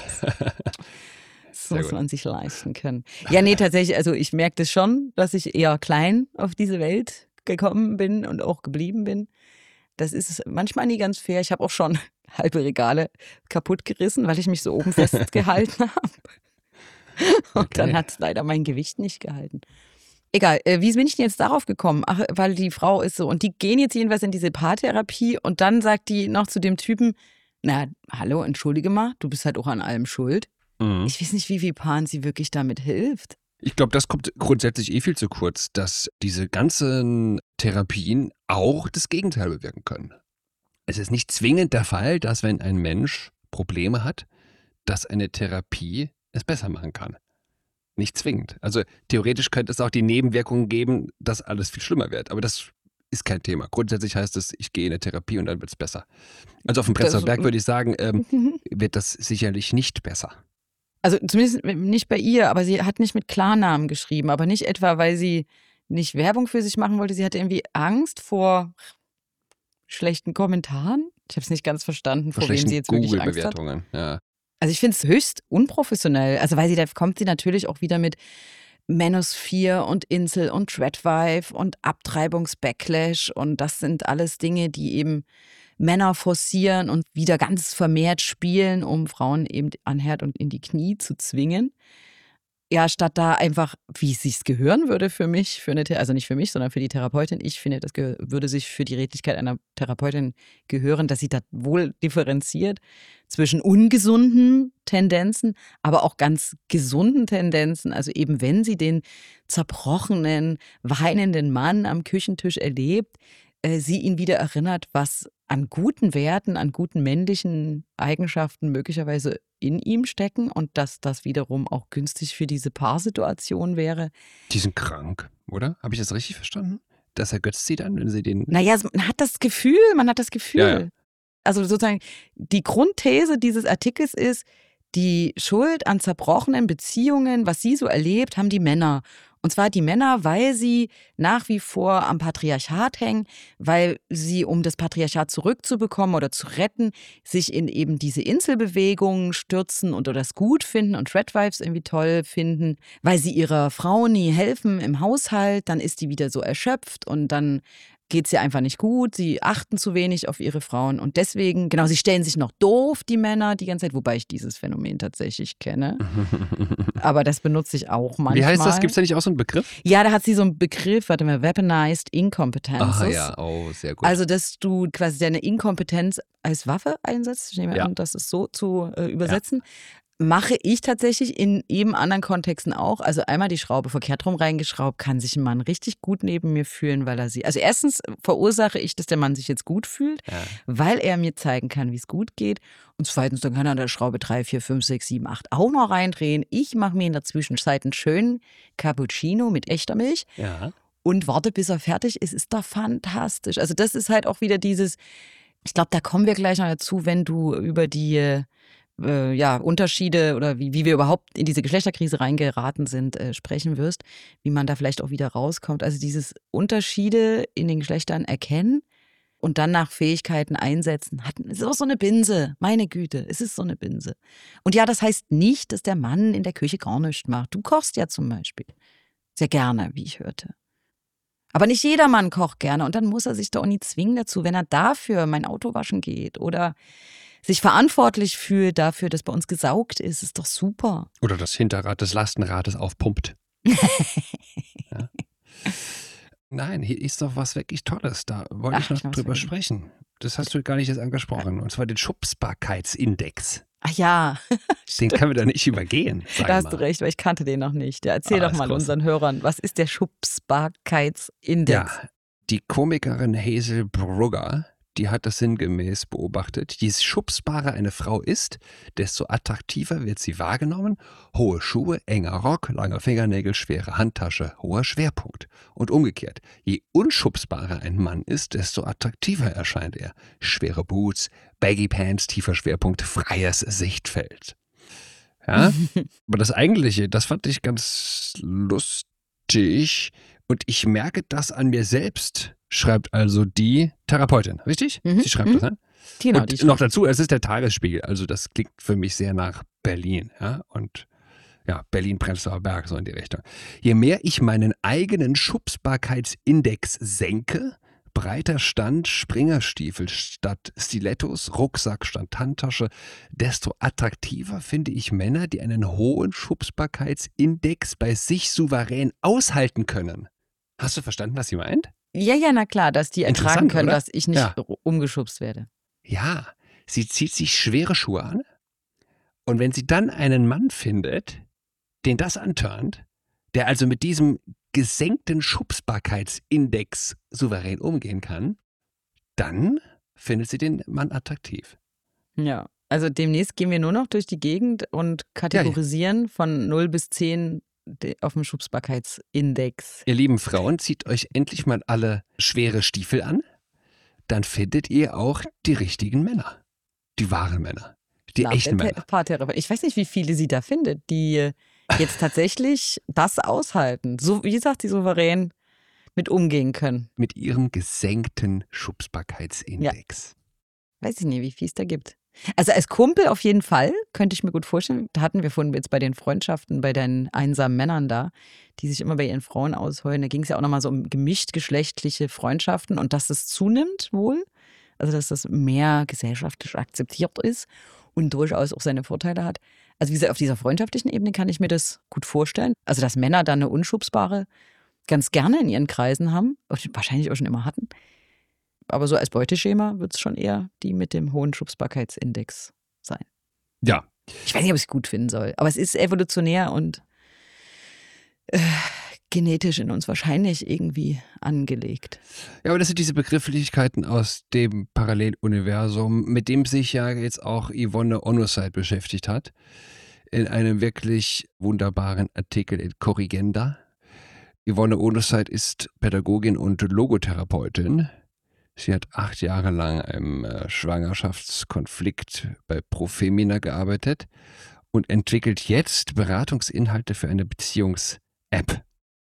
Speaker 2: Das
Speaker 1: Sehr
Speaker 2: muss
Speaker 1: gut.
Speaker 2: man sich leisten können. Ja, nee, tatsächlich, also ich merke das schon, dass ich eher klein auf diese Welt gekommen bin und auch geblieben bin. Das ist manchmal nie ganz fair. Ich habe auch schon halbe Regale kaputt gerissen, weil ich mich so oben festgehalten habe. Und
Speaker 1: Okay.
Speaker 2: dann hat es leider mein Gewicht nicht gehalten. Egal, äh, wie bin ich denn jetzt darauf gekommen? Ach, weil die Frau ist so. Und die gehen jetzt jedenfalls in diese Paartherapie und dann sagt die noch zu dem Typen, na, hallo, entschuldige mal, du bist halt auch an allem schuld.
Speaker 1: Mhm.
Speaker 2: Ich weiß nicht, wie viel Paaren sie wirklich damit hilft.
Speaker 1: Ich glaube, das kommt grundsätzlich eh viel zu kurz, dass diese ganzen Therapien auch das Gegenteil bewirken können. Es ist nicht zwingend der Fall, dass wenn ein Mensch Probleme hat, dass eine Therapie es besser machen kann. Nicht zwingend. Also theoretisch könnte es auch die Nebenwirkungen geben, dass alles viel schlimmer wird. Aber das ist kein Thema. Grundsätzlich heißt es, ich gehe in eine Therapie und dann wird es besser. Also auf dem Prenzlauer
Speaker 2: Das-
Speaker 1: Berg würde ich sagen, ähm, wird das sicherlich nicht besser.
Speaker 2: Also zumindest nicht bei ihr, aber sie hat nicht mit Klarnamen geschrieben. Aber nicht etwa, weil sie nicht Werbung für sich machen wollte. Sie hatte irgendwie Angst vor schlechten Kommentaren. Ich habe es nicht ganz verstanden, vor,
Speaker 1: Vor
Speaker 2: wem sie jetzt wirklich Angst hat.
Speaker 1: Google-Bewertungen. Ja.
Speaker 2: Also ich finde es höchst unprofessionell. Also weil sie, da kommt sie natürlich auch wieder mit Manosphere und Insel und Threadwife und Abtreibungsbacklash und das sind alles Dinge, die eben Männer forcieren und wieder ganz vermehrt spielen, um Frauen eben an Herd und in die Knie zu zwingen. Ja, statt da einfach, wie es sich gehören würde für mich, für eine, The- also nicht für mich, sondern für die Therapeutin. Ich finde, das gehör- würde sich für die Redlichkeit einer Therapeutin gehören, dass sie da wohl differenziert zwischen ungesunden Tendenzen, aber auch ganz gesunden Tendenzen. Also eben, wenn sie den zerbrochenen, weinenden Mann am Küchentisch erlebt, äh, sie ihn wieder erinnert, was an guten Werten, an guten männlichen Eigenschaften möglicherweise in ihm stecken und dass das wiederum auch günstig für diese Paarsituation wäre.
Speaker 1: Die sind krank, oder? Habe ich das richtig verstanden? Das ergötzt sie dann, wenn sie den.
Speaker 2: Naja, man hat das Gefühl, man hat das Gefühl.
Speaker 1: Ja, ja.
Speaker 2: Also sozusagen die Grundthese dieses Artikels ist, die Schuld an zerbrochenen Beziehungen, was sie so erlebt, haben die Männer. Und zwar die Männer, weil sie nach wie vor am Patriarchat hängen, weil sie, um das Patriarchat zurückzubekommen oder zu retten, sich in eben diese Inselbewegungen stürzen und oder das gut finden und Threadwives irgendwie toll finden, weil sie ihrer Frau nie helfen im Haushalt, dann ist die wieder so erschöpft und dann geht es ihr einfach nicht gut, sie achten zu wenig auf ihre Frauen und deswegen, genau, sie stellen sich noch doof, die Männer, die ganze Zeit, wobei ich dieses Phänomen tatsächlich kenne. Aber das benutze ich auch manchmal.
Speaker 1: Wie heißt das? Gibt es da nicht auch so einen Begriff?
Speaker 2: Ja, da hat sie so einen Begriff, warte mal, Weaponized Incompetences.
Speaker 1: Ah ja, oh, sehr gut.
Speaker 2: Also, dass du quasi deine Inkompetenz als Waffe einsetzt, ich nehme
Speaker 1: Ja.
Speaker 2: an, das ist so zu äh, übersetzen. Mache ich tatsächlich in eben anderen Kontexten auch. Also einmal die Schraube verkehrt rum reingeschraubt, kann sich ein Mann richtig gut neben mir fühlen, weil er sie. Also erstens verursache ich, dass der Mann sich jetzt gut fühlt,
Speaker 1: Ja.
Speaker 2: weil er mir zeigen kann, wie es gut geht. Und zweitens, dann kann er an der Schraube drei, vier, fünf, sechs, sieben, acht auch noch reindrehen. Ich mache mir in der Zwischenzeit einen schönen Cappuccino mit echter Milch.
Speaker 1: Ja.
Speaker 2: Und warte, bis er fertig ist, ist doch fantastisch. Also das ist halt auch wieder dieses, ich glaube, da kommen wir gleich noch dazu, wenn du über die äh, ja, Unterschiede oder wie, wie wir überhaupt in diese Geschlechterkrise reingeraten sind, äh, sprechen wirst, wie man da vielleicht auch wieder rauskommt. Also dieses Unterschiede in den Geschlechtern erkennen und dann nach Fähigkeiten einsetzen. Hat, es ist auch so eine Binse, meine Güte, es ist so eine Binse. Und ja, das heißt nicht, dass der Mann in der Küche gar nichts macht. Du kochst ja zum Beispiel sehr gerne, wie ich hörte. Aber nicht jeder Mann kocht gerne und dann muss er sich doch nie zwingen dazu, wenn er dafür mein Auto waschen geht oder sich verantwortlich fühlt dafür, dass bei uns gesaugt ist, ist doch super.
Speaker 1: Oder das Hinterrad des Lastenrades aufpumpt. Ja. Nein, hier ist doch was wirklich Tolles. Da wollte
Speaker 2: Ach,
Speaker 1: ich noch
Speaker 2: ich muss
Speaker 1: drüber
Speaker 2: vergessen.
Speaker 1: sprechen. Das hast du gar nicht jetzt angesprochen. Und zwar den Schubsbarkeitsindex.
Speaker 2: Ach ja,
Speaker 1: Den können wir da nicht übergehen. Sag
Speaker 2: da hast
Speaker 1: mal.
Speaker 2: du recht, weil ich kannte den noch nicht. Ja, erzähl
Speaker 1: Ah,
Speaker 2: doch
Speaker 1: ist
Speaker 2: mal
Speaker 1: groß.
Speaker 2: unseren Hörern, was ist der Schubsbarkeitsindex?
Speaker 1: Ja, die Komikerin Hazel Brugger, die hat das sinngemäß beobachtet. Je schubsbarer eine Frau ist, desto attraktiver wird sie wahrgenommen. Hohe Schuhe, enger Rock, lange Fingernägel, schwere Handtasche, hoher Schwerpunkt. Und umgekehrt, je unschubsbarer ein Mann ist, desto attraktiver erscheint er. Schwere Boots, Baggy Pants, tiefer Schwerpunkt, freies Sichtfeld. Ja, aber das Eigentliche, das fand ich ganz lustig. Und ich merke das an mir selbst, schreibt also die Therapeutin, richtig?
Speaker 2: Mhm,
Speaker 1: Sie schreibt
Speaker 2: mhm.
Speaker 1: das, ne?
Speaker 2: Genau,
Speaker 1: Und
Speaker 2: die
Speaker 1: noch dazu, es ist der Tagesspiegel, also das klingt für mich sehr nach Berlin, ja? Und ja, Berlin-Prenzlauer Berg, so in die Richtung. Je mehr ich meinen eigenen Schubsbarkeitsindex senke, breiter stand Springerstiefel statt Stilettos, Rucksack statt Handtasche, desto attraktiver finde ich Männer, die einen hohen Schubsbarkeitsindex bei sich souverän aushalten können. Hast du verstanden, was sie meint?
Speaker 2: Ja, ja, na klar, dass die ertragen
Speaker 1: Interessant,
Speaker 2: können,
Speaker 1: oder?
Speaker 2: dass ich nicht
Speaker 1: Ja.
Speaker 2: umgeschubst werde.
Speaker 1: Ja, sie zieht sich schwere Schuhe an und wenn sie dann einen Mann findet, den das antörnt, der also mit diesem gesenkten Schubsbarkeitsindex souverän umgehen kann, dann findet sie den Mann attraktiv.
Speaker 2: Ja, also demnächst gehen wir nur noch durch die Gegend und kategorisieren von null bis zehn de- auf dem Schubsbarkeitsindex.
Speaker 1: Ihr lieben Frauen, zieht euch endlich mal alle schwere Stiefel an, dann findet ihr auch die richtigen Männer, die wahren Männer, die
Speaker 2: Nach
Speaker 1: echten
Speaker 2: der
Speaker 1: Männer.
Speaker 2: Te- Paartherapie. Ich weiß nicht, wie viele sie da findet, die äh, jetzt tatsächlich das aushalten. So, wie sagt sie, souverän mit umgehen können.
Speaker 1: Mit ihrem gesenkten Schubsbarkeitsindex.
Speaker 2: Weiß ich nicht, wie viel es da gibt. Also als Kumpel auf jeden Fall, könnte ich mir gut vorstellen. Da hatten wir vorhin jetzt bei den Freundschaften, bei den einsamen Männern da, die sich immer bei ihren Frauen ausheulen. Da ging es ja auch nochmal so um gemischt geschlechtliche Freundschaften und dass das zunimmt wohl. Also dass das mehr gesellschaftlich akzeptiert ist und durchaus auch seine Vorteile hat. Also wie gesagt, auf dieser freundschaftlichen Ebene kann ich mir das gut vorstellen. Also dass Männer dann eine unschubsbare ganz gerne in ihren Kreisen haben, und wahrscheinlich auch schon immer hatten. Aber so als Beuteschema wird es schon eher die mit dem hohen Schubsbarkeitsindex sein.
Speaker 1: Ja.
Speaker 2: Ich weiß nicht, ob ich es gut finden soll, aber es ist evolutionär und äh, genetisch in uns wahrscheinlich irgendwie angelegt.
Speaker 1: Ja, aber das sind diese Begrifflichkeiten aus dem Paralleluniversum, mit dem sich ja jetzt auch Yvonne Onoside beschäftigt hat, in einem wirklich wunderbaren Artikel in Corrigenda. Yvonne Onoside ist Pädagogin und Logotherapeutin. Sie hat acht Jahre lang im äh, Schwangerschaftskonflikt bei Profemina gearbeitet und entwickelt jetzt Beratungsinhalte für eine Beziehungs-App.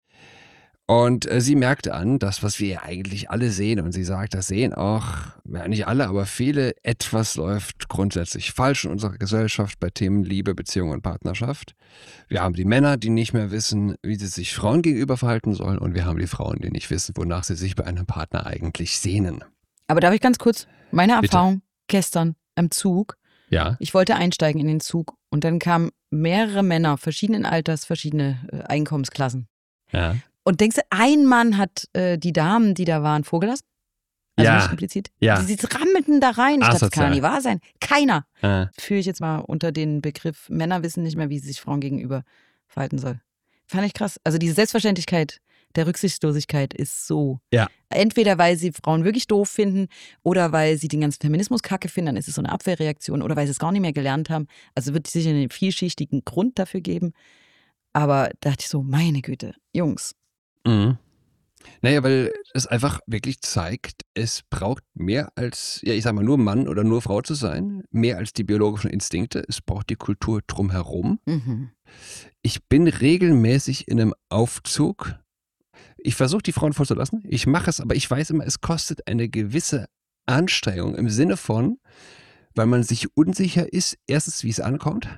Speaker 1: Und äh, sie merkte an, das, was wir eigentlich alle sehen, und sie sagt, das sehen auch, ja nicht alle, aber viele, etwas läuft grundsätzlich falsch in unserer Gesellschaft bei Themen Liebe, Beziehung und Partnerschaft. Wir haben die Männer, die nicht mehr wissen, wie sie sich Frauen gegenüber verhalten sollen, und wir haben die Frauen, die nicht wissen, wonach sie sich bei einem Partner eigentlich sehnen.
Speaker 2: Aber darf ich ganz kurz meine
Speaker 1: Bitte.
Speaker 2: Erfahrung gestern im Zug?
Speaker 1: Ja,
Speaker 2: Ich wollte einsteigen in den Zug und dann kamen mehrere Männer, verschiedenen Alters, verschiedene äh, Einkommensklassen.
Speaker 1: ja.
Speaker 2: Und denkst du, ein Mann hat äh, die Damen, die da waren, vorgelassen? Also
Speaker 1: Ja,
Speaker 2: nicht implizit?
Speaker 1: ja.
Speaker 2: Die, die rammelten da rein. Ich dachte, das kann
Speaker 1: Asozial.
Speaker 2: doch nicht wahr sein. Keiner.
Speaker 1: Äh,
Speaker 2: Führe ich jetzt mal unter den Begriff, Männer wissen nicht mehr, wie sie sich Frauen gegenüber verhalten soll. Fand ich krass. Also diese Selbstverständlichkeit der Rücksichtslosigkeit ist so.
Speaker 1: Ja.
Speaker 2: Entweder weil sie Frauen wirklich doof finden oder weil sie den ganzen Feminismus kacke finden, dann ist es so eine Abwehrreaktion, oder weil sie es gar nicht mehr gelernt haben. Also wird es sicher einen vielschichtigen Grund dafür geben. Aber da dachte ich so, meine Güte, Jungs.
Speaker 1: Mhm. Naja, weil es einfach wirklich zeigt, es braucht mehr als, ja, ich sag mal, nur Mann oder nur Frau zu sein, mehr als die biologischen Instinkte. Es braucht die Kultur drumherum.
Speaker 2: Mhm.
Speaker 1: Ich bin regelmäßig in einem Aufzug. Ich versuche, die Frauen vorzulassen. Ich mache es, aber ich weiß immer, es kostet eine gewisse Anstrengung im Sinne von, weil man sich unsicher ist, erstens, wie es ankommt,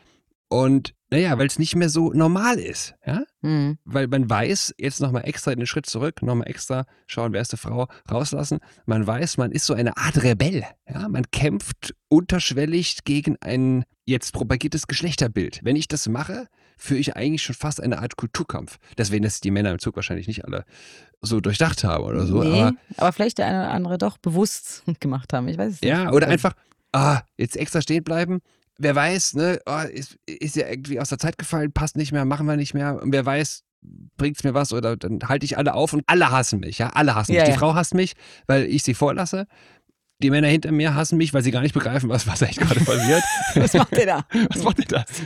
Speaker 1: und naja, weil es nicht mehr so normal ist. Ja?
Speaker 2: Mhm.
Speaker 1: Weil man weiß, jetzt nochmal extra den Schritt zurück, nochmal extra schauen, wer ist die Frau, rauslassen. Man weiß, man ist so eine Art Rebell. Ja? Man kämpft unterschwellig gegen ein jetzt propagiertes Geschlechterbild. Wenn ich das mache, führe ich eigentlich schon fast eine Art Kulturkampf. Deswegen, dass die Männer im Zug wahrscheinlich nicht alle so durchdacht haben oder so.
Speaker 2: Nee,
Speaker 1: Aber,
Speaker 2: aber vielleicht der eine oder andere doch bewusst gemacht haben. Ich weiß es nicht.
Speaker 1: ja, oder einfach, ah, jetzt extra stehen bleiben. Wer weiß, ne, oh, ist, ist ja irgendwie aus der Zeit gefallen, passt nicht mehr, machen wir nicht mehr. Und wer weiß, bringt's mir was, oder dann halte ich alle auf und alle hassen mich, ja, alle hassen
Speaker 2: Ja,
Speaker 1: mich. Die
Speaker 2: ja.
Speaker 1: Frau hasst mich, weil ich sie vorlasse. Die Männer hinter mir hassen mich, weil sie gar nicht begreifen, was, was eigentlich gerade passiert.
Speaker 2: Was macht der da?
Speaker 1: Was macht ihr das?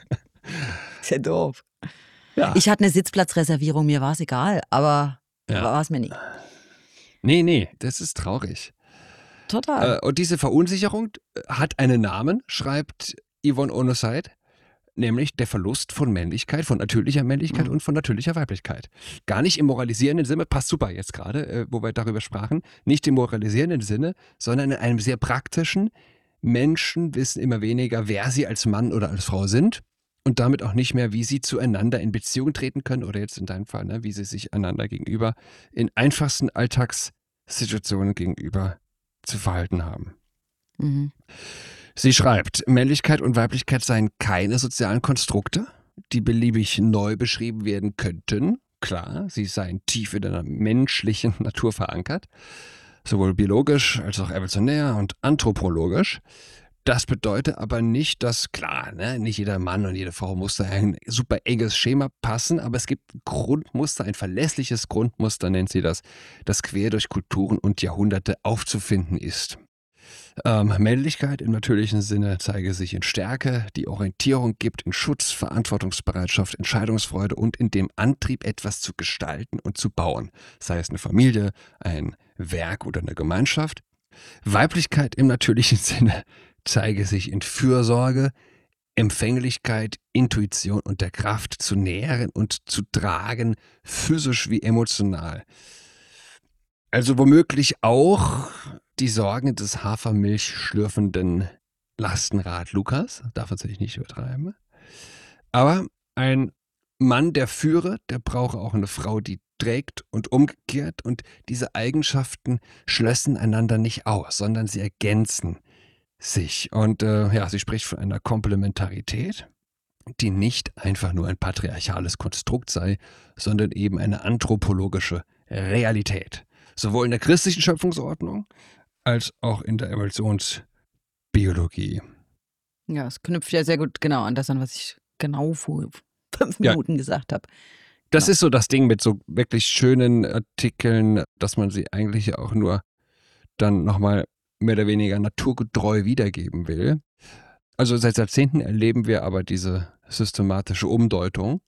Speaker 2: Ist ja doof.
Speaker 1: Ja.
Speaker 2: Ich hatte eine Sitzplatzreservierung, mir war es egal, aber
Speaker 1: Ja.
Speaker 2: war es mir nicht.
Speaker 1: Nee, nee, das ist traurig.
Speaker 2: Total.
Speaker 1: Äh, und diese Verunsicherung hat einen Namen, schreibt Yvonne Onoside, nämlich der Verlust von Männlichkeit, von natürlicher Männlichkeit
Speaker 2: Mhm.
Speaker 1: und von natürlicher Weiblichkeit. Gar nicht im moralisierenden Sinne, passt super jetzt gerade, äh, wo wir darüber sprachen, nicht im moralisierenden Sinne, sondern in einem sehr praktischen. Menschen wissen immer weniger, wer sie als Mann oder als Frau sind und damit auch nicht mehr, wie sie zueinander in Beziehung treten können, oder jetzt in deinem Fall, ne, wie sie sich einander gegenüber in einfachsten Alltags Situationen gegenüber zu verhalten haben.
Speaker 2: Mhm.
Speaker 1: Sie schreibt, Männlichkeit und Weiblichkeit seien keine sozialen Konstrukte, die beliebig neu beschrieben werden könnten. Klar, sie seien tief in der menschlichen Natur verankert, sowohl biologisch als auch evolutionär und anthropologisch. Das bedeutet aber nicht, dass, klar, ne, nicht jeder Mann und jede Frau muss da ein super enges Schema passen, aber es gibt ein Grundmuster, ein verlässliches Grundmuster, nennt sie das, das quer durch Kulturen und Jahrhunderte aufzufinden ist. Ähm, Männlichkeit im natürlichen Sinne zeige sich in Stärke, die Orientierung gibt, in Schutz, Verantwortungsbereitschaft, Entscheidungsfreude und in dem Antrieb, etwas zu gestalten und zu bauen, sei es eine Familie, ein Werk oder eine Gemeinschaft. Weiblichkeit im natürlichen Sinne zeige sich in Fürsorge, Empfänglichkeit, Intuition und der Kraft zu nähren und zu tragen, physisch wie emotional. Also womöglich auch die Sorgen des hafermilchschlürfenden Lastenrad Lukas, darf man natürlich nicht übertreiben. Aber ein Mann, der führe, der brauche auch eine Frau, die trägt und umgekehrt. Und diese Eigenschaften schlössen einander nicht aus, sondern sie ergänzen sich. Und äh, ja, sie spricht von einer Komplementarität, die nicht einfach nur ein patriarchales Konstrukt sei, sondern eben eine anthropologische Realität. Sowohl in der christlichen Schöpfungsordnung als auch in der Evolutionsbiologie.
Speaker 2: Ja, es knüpft ja sehr gut genau an das an, was ich genau vor fünf Minuten ja. gesagt habe.
Speaker 1: Das
Speaker 2: genau.
Speaker 1: ist so das Ding mit so wirklich schönen Artikeln, dass man sie eigentlich auch nur dann nochmal mehr oder weniger naturgetreu wiedergeben will. Also seit Jahrzehnten erleben wir aber diese systematische Umdeutung.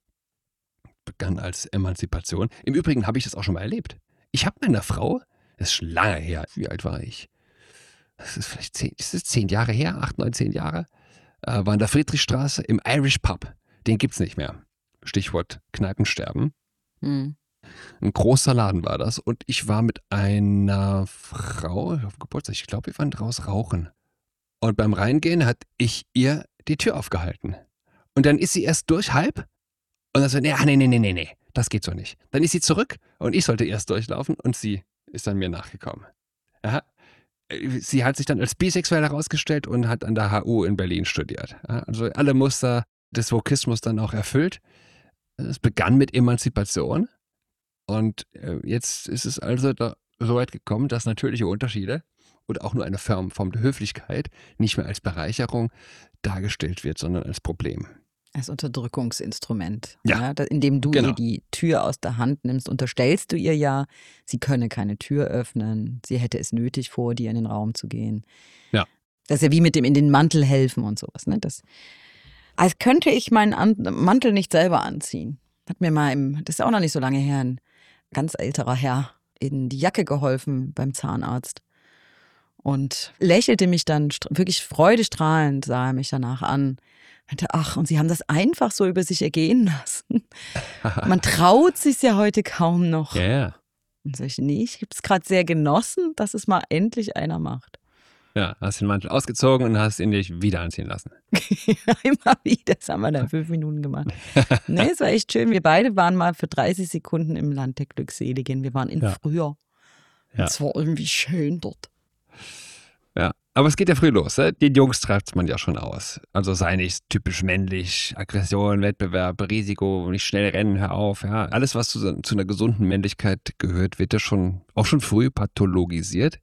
Speaker 1: Begann als Emanzipation. Im Übrigen habe ich das auch schon mal erlebt. Ich habe meiner Frau, das ist schon lange her, wie alt war ich? Das ist vielleicht zehn, das ist zehn Jahre her, acht, neun, zehn Jahre, äh, war in der Friedrichstraße im Irish Pub. Den gibt's nicht mehr. Stichwort Kneipensterben.
Speaker 2: Hm.
Speaker 1: Ein großer Laden war das und ich war mit einer Frau auf Geburtstag, ich glaube, wir waren draußen rauchen. Und beim Reingehen hat ich ihr die Tür aufgehalten. Und dann ist sie erst durch, halb. Und dann so, nee, nee, nee, nee, nee, nee, das geht so nicht. Dann ist sie zurück und ich sollte erst durchlaufen und sie ist dann mir nachgekommen. Ja. Sie hat sich dann als bisexuell herausgestellt und hat an der H U in Berlin studiert. Ja. Also alle Muster des Vokismus dann auch erfüllt. Es begann mit Emanzipation und jetzt ist es also da so weit gekommen, dass natürliche Unterschiede und auch nur eine Form, Form der Höflichkeit nicht mehr als Bereicherung dargestellt wird, sondern als Problem.
Speaker 2: Als Unterdrückungsinstrument.
Speaker 1: Ja,
Speaker 2: ja, indem du
Speaker 1: genau.
Speaker 2: ihr die Tür aus der Hand nimmst, unterstellst du ihr ja, sie könne keine Tür öffnen, sie hätte es nötig, vor dir in den Raum zu gehen.
Speaker 1: Ja.
Speaker 2: Das ist ja wie mit dem in den Mantel helfen und sowas. Ne? Das, als könnte ich meinen An- Mantel nicht selber anziehen. Hat mir mal, im, das ist auch noch nicht so lange her, ein ganz älterer Herr in die Jacke geholfen beim Zahnarzt. Und lächelte mich dann wirklich freudestrahlend, sah er mich danach an. Meinte, ach, und Sie haben das einfach so über sich ergehen lassen. Man traut sich ja heute kaum noch.
Speaker 1: Ja, yeah.
Speaker 2: Und sag ich, nee, ich habe es gerade sehr genossen, dass es mal endlich einer macht.
Speaker 1: Ja, hast den Mantel ausgezogen und hast ihn dich wieder anziehen lassen.
Speaker 2: Ja, immer wieder. Das haben wir dann fünf Minuten gemacht. Nee, es war echt schön. Wir beide waren mal für dreißig Sekunden im Land der Glückseligen. Wir waren in
Speaker 1: ja.
Speaker 2: Frühjahr.
Speaker 1: Ja.
Speaker 2: Es war irgendwie schön dort.
Speaker 1: Ja, aber es geht ja früh los. Ne? Den Jungs treibt man ja schon aus. Also sei nicht typisch männlich, Aggression, Wettbewerb, Risiko, nicht schnell rennen, hör auf. Ja. Alles, was zu, zu einer gesunden Männlichkeit gehört, wird ja schon auch schon früh pathologisiert.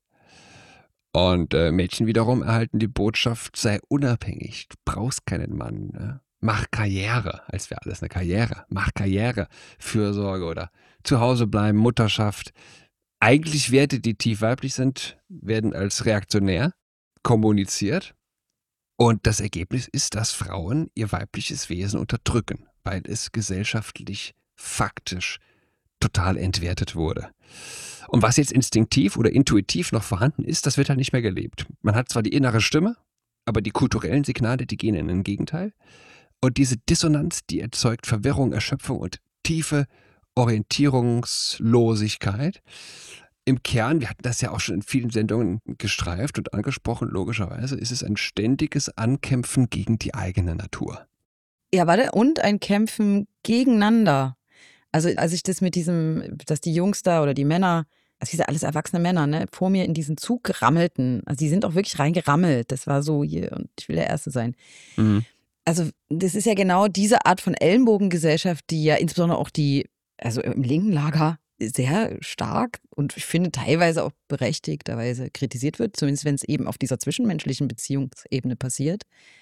Speaker 1: Und äh, Mädchen wiederum erhalten die Botschaft, sei unabhängig, du brauchst keinen Mann. Ne? Mach Karriere, als wäre alles eine Karriere. Mach Karriere, Fürsorge oder zu Hause bleiben, Mutterschaft. Eigentlich Werte, die tief weiblich sind, werden als reaktionär kommuniziert. Und das Ergebnis ist, dass Frauen ihr weibliches Wesen unterdrücken, weil es gesellschaftlich faktisch total entwertet wurde. Und was jetzt instinktiv oder intuitiv noch vorhanden ist, das wird halt nicht mehr gelebt. Man hat zwar die innere Stimme, aber die kulturellen Signale, die gehen in ein Gegenteil. Und diese Dissonanz, die erzeugt Verwirrung, Erschöpfung und tiefe Orientierungslosigkeit. Im Kern, wir hatten das ja auch schon in vielen Sendungen gestreift und angesprochen, logischerweise ist es ein ständiges Ankämpfen gegen die eigene Natur.
Speaker 2: Ja, warte, und ein Kämpfen gegeneinander. Also als ich das mit diesem, dass die Jungs da oder die Männer also diese alles erwachsene Männer, ne, vor mir in diesen Zug rammelten. Also die sind auch wirklich reingerammelt. Das war so hier und ich will der Erste sein.
Speaker 1: Mhm.
Speaker 2: Also das ist ja genau diese Art von Ellenbogengesellschaft, die ja insbesondere auch die, also im linken Lager sehr stark und ich finde teilweise auch berechtigterweise kritisiert wird, zumindest wenn es eben auf dieser zwischenmenschlichen Beziehungsebene passiert.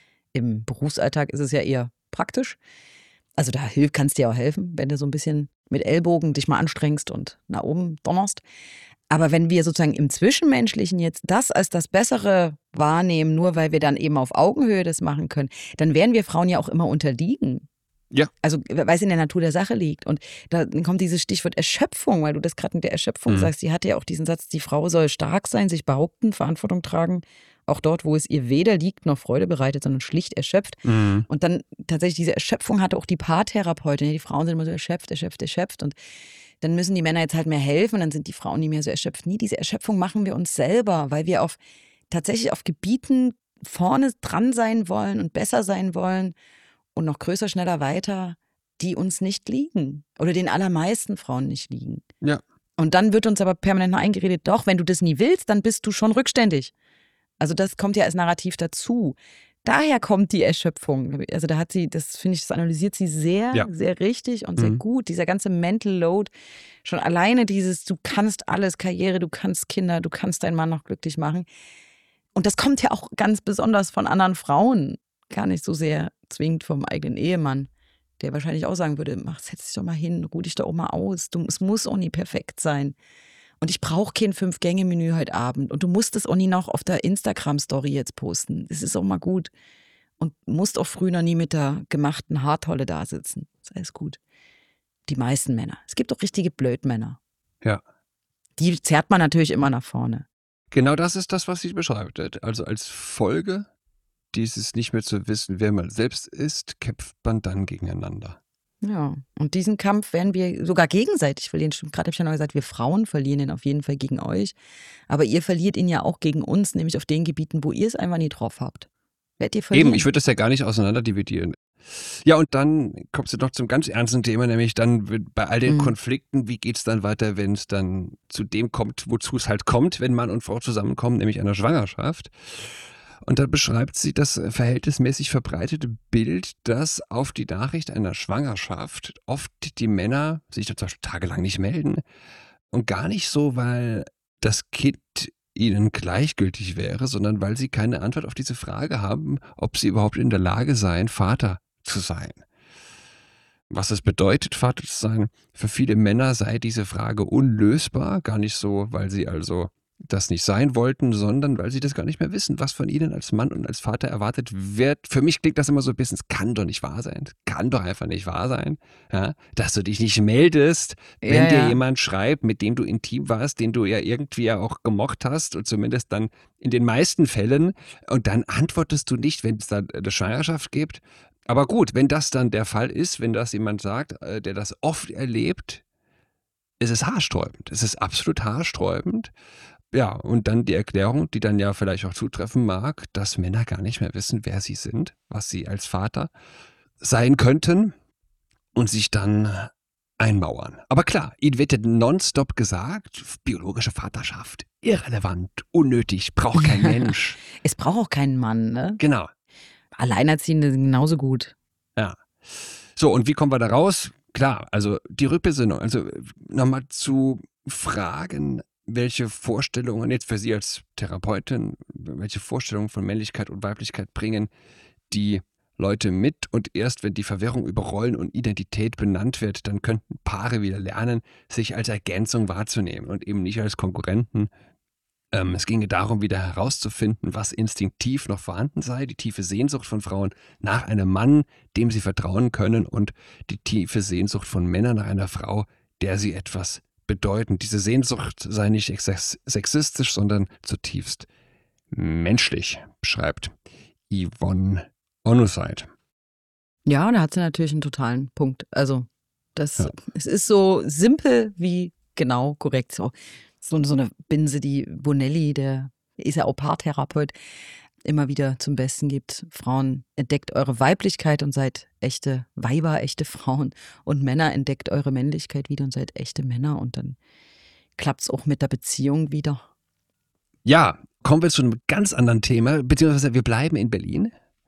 Speaker 2: Im Berufsalltag ist es ja eher praktisch. Also da kannst du dir auch helfen, wenn du so ein bisschen mit Ellbogen dich mal anstrengst und nach oben donnerst. Aber wenn wir sozusagen im Zwischenmenschlichen jetzt das als das Bessere wahrnehmen, nur weil wir dann eben auf Augenhöhe das machen können, dann werden wir Frauen ja auch immer unterliegen.
Speaker 1: Ja.
Speaker 2: Also weil es in der Natur der Sache liegt. Und da kommt dieses Stichwort Erschöpfung, weil du das gerade mit der Erschöpfung mhm. sagst. Sie hatte ja auch diesen Satz, die Frau soll stark sein, sich behaupten, Verantwortung tragen. Auch dort, wo es ihr weder liegt noch Freude bereitet, sondern schlicht erschöpft. Mhm. Und dann tatsächlich diese Erschöpfung hatte auch die Paartherapeutin. Die Frauen sind immer so erschöpft, erschöpft, erschöpft. Und dann müssen die Männer jetzt halt mehr helfen. Und dann sind die Frauen nicht mehr so erschöpft. Nie, diese Erschöpfung machen wir uns selber, weil wir auf tatsächlich auf Gebieten vorne dran sein wollen und besser sein wollen und noch größer, schneller, weiter, die uns nicht liegen. Oder den allermeisten Frauen nicht liegen.
Speaker 1: Ja.
Speaker 2: Und dann wird uns aber permanent noch eingeredet, doch, wenn du das nie willst, dann bist du schon rückständig. Also das kommt ja als Narrativ dazu. Daher kommt die Erschöpfung. Also da hat sie, das finde ich, das analysiert sie sehr, ja. sehr richtig und sehr mhm. gut. Dieser ganze Mental Load, schon alleine dieses, du kannst alles, Karriere, du kannst Kinder, du kannst deinen Mann noch glücklich machen. Und das kommt ja auch ganz besonders von anderen Frauen. Gar nicht so sehr zwingend vom eigenen Ehemann, der wahrscheinlich auch sagen würde, mach, setz dich doch mal hin, ruh dich doch auch mal aus. Du, es muss auch nie perfekt sein. Und ich brauche kein Fünf-Gänge-Menü heute Abend. Und du musst es auch nie noch auf der Instagram-Story jetzt posten. Das ist auch mal gut. Und musst auch früher noch nie mit der gemachten Haartolle da sitzen. Das ist alles gut. Die meisten Männer. Es gibt auch richtige Blödmänner.
Speaker 1: Ja.
Speaker 2: Die zerrt man natürlich immer nach vorne.
Speaker 1: Genau das ist das, was sie beschreibt. Also als Folge dieses nicht mehr zu wissen, wer man selbst ist, kämpft man dann gegeneinander.
Speaker 2: Ja, und diesen Kampf werden wir sogar gegenseitig verlieren. Gerade habe ich ja noch gesagt, wir Frauen verlieren ihn auf jeden Fall gegen euch. Aber ihr verliert ihn ja auch gegen uns, nämlich auf den Gebieten, wo ihr es einfach nie drauf habt. Werdet ihr verlieren?
Speaker 1: Eben, ich würde das ja gar nicht auseinander dividieren. Ja, und dann kommt es noch zum ganz ernsten Thema, nämlich dann bei all den mhm. Konflikten, wie geht es dann weiter, wenn es dann zu dem kommt, wozu es halt kommt, wenn Mann und Frau zusammenkommen, nämlich einer Schwangerschaft. Und da beschreibt sie das verhältnismäßig verbreitete Bild, dass auf die Nachricht einer Schwangerschaft oft die Männer sich zum Beispiel tagelang nicht melden. Und gar nicht so, weil das Kind ihnen gleichgültig wäre, sondern weil sie keine Antwort auf diese Frage haben, ob sie überhaupt in der Lage seien, Vater zu sein. Was es bedeutet, Vater zu sein, für viele Männer sei diese Frage unlösbar, gar nicht so, weil sie also das nicht sein wollten, sondern weil sie das gar nicht mehr wissen, was von ihnen als Mann und als Vater erwartet wird. Für mich klingt das immer so ein bisschen, es kann doch nicht wahr sein. Es kann doch einfach nicht wahr sein, ja, dass du dich nicht meldest, wenn
Speaker 2: ja,
Speaker 1: dir
Speaker 2: ja.
Speaker 1: jemand schreibt, mit dem du intim warst, den du ja irgendwie auch gemocht hast und zumindest dann in den meisten Fällen. Und dann antwortest du nicht, wenn es dann eine Schwangerschaft gibt. Aber gut, wenn das dann der Fall ist, wenn das jemand sagt, der das oft erlebt, ist es haarsträubend. Es ist absolut haarsträubend. Ja, und dann die Erklärung, die dann ja vielleicht auch zutreffen mag, dass Männer gar nicht mehr wissen, wer sie sind, was sie als Vater sein könnten und sich dann einmauern. Aber klar, ihnen wird ja nonstop gesagt, biologische Vaterschaft, irrelevant, unnötig, braucht kein Mensch.
Speaker 2: Es braucht auch keinen Mann, ne?
Speaker 1: Genau.
Speaker 2: Alleinerziehende sind genauso gut.
Speaker 1: Ja. So, und wie kommen wir da raus? Klar, also die Rückbesinnung, also nochmal zu fragen, welche Vorstellungen jetzt für Sie als Therapeutin, welche Vorstellungen von Männlichkeit und Weiblichkeit bringen die Leute mit, und erst wenn die Verwirrung über Rollen und Identität benannt wird, dann könnten Paare wieder lernen, sich als Ergänzung wahrzunehmen und eben nicht als Konkurrenten. Ähm, es ginge darum, wieder herauszufinden, was instinktiv noch vorhanden sei, die tiefe Sehnsucht von Frauen nach einem Mann, dem sie vertrauen können, und die tiefe Sehnsucht von Männern nach einer Frau, der sie etwas bedeuten. Diese Sehnsucht sei nicht sexistisch, sondern zutiefst menschlich, beschreibt Yvonne Onoside.
Speaker 2: Ja, da hat sie natürlich einen totalen Punkt. Also das, ja. Es ist so simpel wie genau korrekt. So, so, so eine Binse, die Bonelli, der ist ja auch Paartherapeut, immer wieder zum Besten gibt. Frauen, entdeckt eure Weiblichkeit und seid echte Weiber, echte Frauen. Und Männer, entdeckt eure Männlichkeit wieder und seid echte Männer. Und dann klappt es auch mit der Beziehung wieder.
Speaker 1: Ja, kommen wir zu einem ganz anderen Thema, beziehungsweise wir bleiben in Berlin.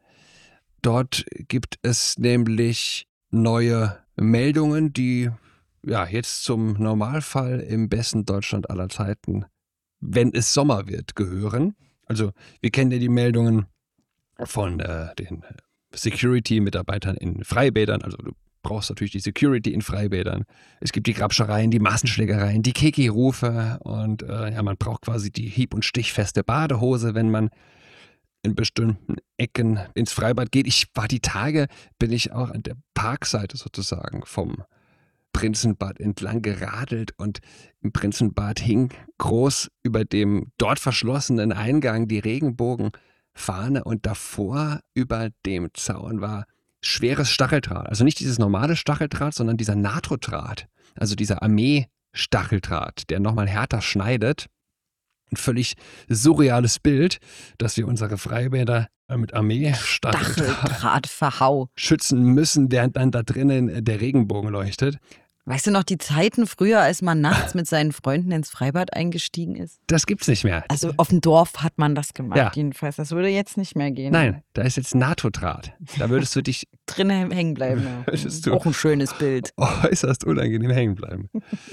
Speaker 1: Dort gibt es nämlich neue Meldungen, die ja jetzt zum Normalfall im besten Deutschland aller Zeiten, wenn es Sommer wird, gehören. Also wir kennen ja die Meldungen von äh, den Security-Mitarbeitern in Freibädern. Also du brauchst natürlich die Security in Freibädern. Es gibt die Grabschereien, die Massenschlägereien, die Kiki-Rufe und äh, ja, man braucht quasi die hieb- und stichfeste Badehose, wenn man in bestimmten Ecken ins Freibad geht. Ich war die Tage, bin ich auch an der Parkseite sozusagen vom Prinzenbad entlang geradelt und im Prinzenbad hing groß über dem dort verschlossenen Eingang die Regenbogenfahne und davor über dem Zaun war schweres Stacheldraht. Also nicht dieses normale Stacheldraht, sondern dieser NATO-Draht, also dieser Armee-Stacheldraht, der nochmal härter schneidet. Ein völlig surreales Bild, dass wir unsere Freibäder mit Armee-Stacheldraht
Speaker 2: Verhau.
Speaker 1: schützen müssen, während dann da drinnen der Regenbogen leuchtet.
Speaker 2: Weißt du noch die Zeiten früher, als man nachts mit seinen Freunden ins Freibad eingestiegen ist?
Speaker 1: Das gibt's nicht mehr.
Speaker 2: Also auf dem Dorf hat man das gemacht,
Speaker 1: Ja.
Speaker 2: jedenfalls. Das würde jetzt nicht mehr gehen.
Speaker 1: Nein, da ist jetzt NATO-Draht. Da würdest du dich
Speaker 2: Drinnen hängen bleiben. Ja.
Speaker 1: Würdest du-
Speaker 2: Auch ein schönes Bild.
Speaker 1: äußerst unangenehm hängen bleiben.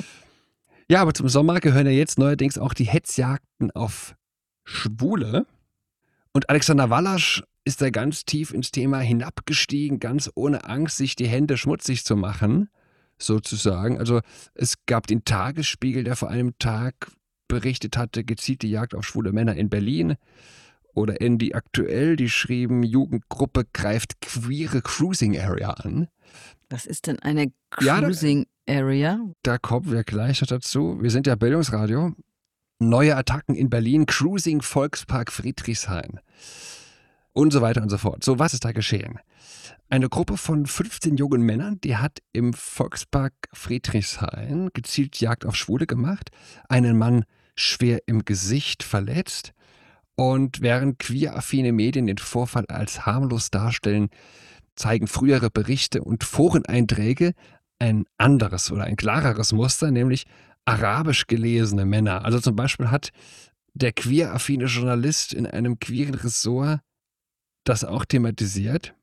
Speaker 1: Ja, aber zum Sommer gehören ja jetzt neuerdings auch die Hetzjagden auf Schwule. Und Alexander Wallasch ist da ganz tief ins Thema hinabgestiegen, ganz ohne Angst, sich die Hände schmutzig zu machen, sozusagen. Also es gab den Tagesspiegel, der vor einem Tag berichtet hatte, gezielte Jagd auf schwule Männer in Berlin. Oder N D aktuell, die schrieben, Jugendgruppe greift queere Cruising Area an.
Speaker 2: Was ist denn eine
Speaker 1: Ja, da-
Speaker 2: Cruising Area?
Speaker 1: Da kommen wir gleich noch dazu. Wir sind ja Bildungsradio. Neue Attacken in Berlin, Cruising Volkspark Friedrichshain und so weiter und so fort. So, was ist da geschehen? Eine Gruppe von fünfzehn jungen Männern, die hat im Volkspark Friedrichshain gezielt Jagd auf Schwule gemacht, einen Mann schwer im Gesicht verletzt und während queer-affine Medien den Vorfall als harmlos darstellen, zeigen frühere Berichte und Foreneinträge ein anderes oder ein klareres Muster, nämlich arabisch gelesene Männer. Also zum Beispiel hat der queer-affine Journalist in einem queeren Ressort das auch thematisiert.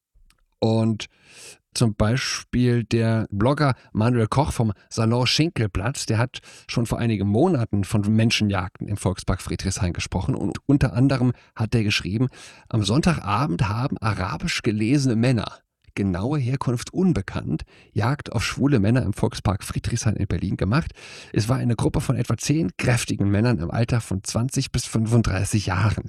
Speaker 1: Und zum Beispiel der Blogger Manuel Koch vom Salon Schinkelplatz, der hat schon vor einigen Monaten von Menschenjagden im Volkspark Friedrichshain gesprochen und unter anderem hat er geschrieben, am Sonntagabend haben arabisch gelesene Männer, genaue Herkunft unbekannt, Jagd auf schwule Männer im Volkspark Friedrichshain in Berlin gemacht. Es war eine Gruppe von etwa zehn kräftigen Männern im Alter von zwanzig bis fünfunddreißig Jahren.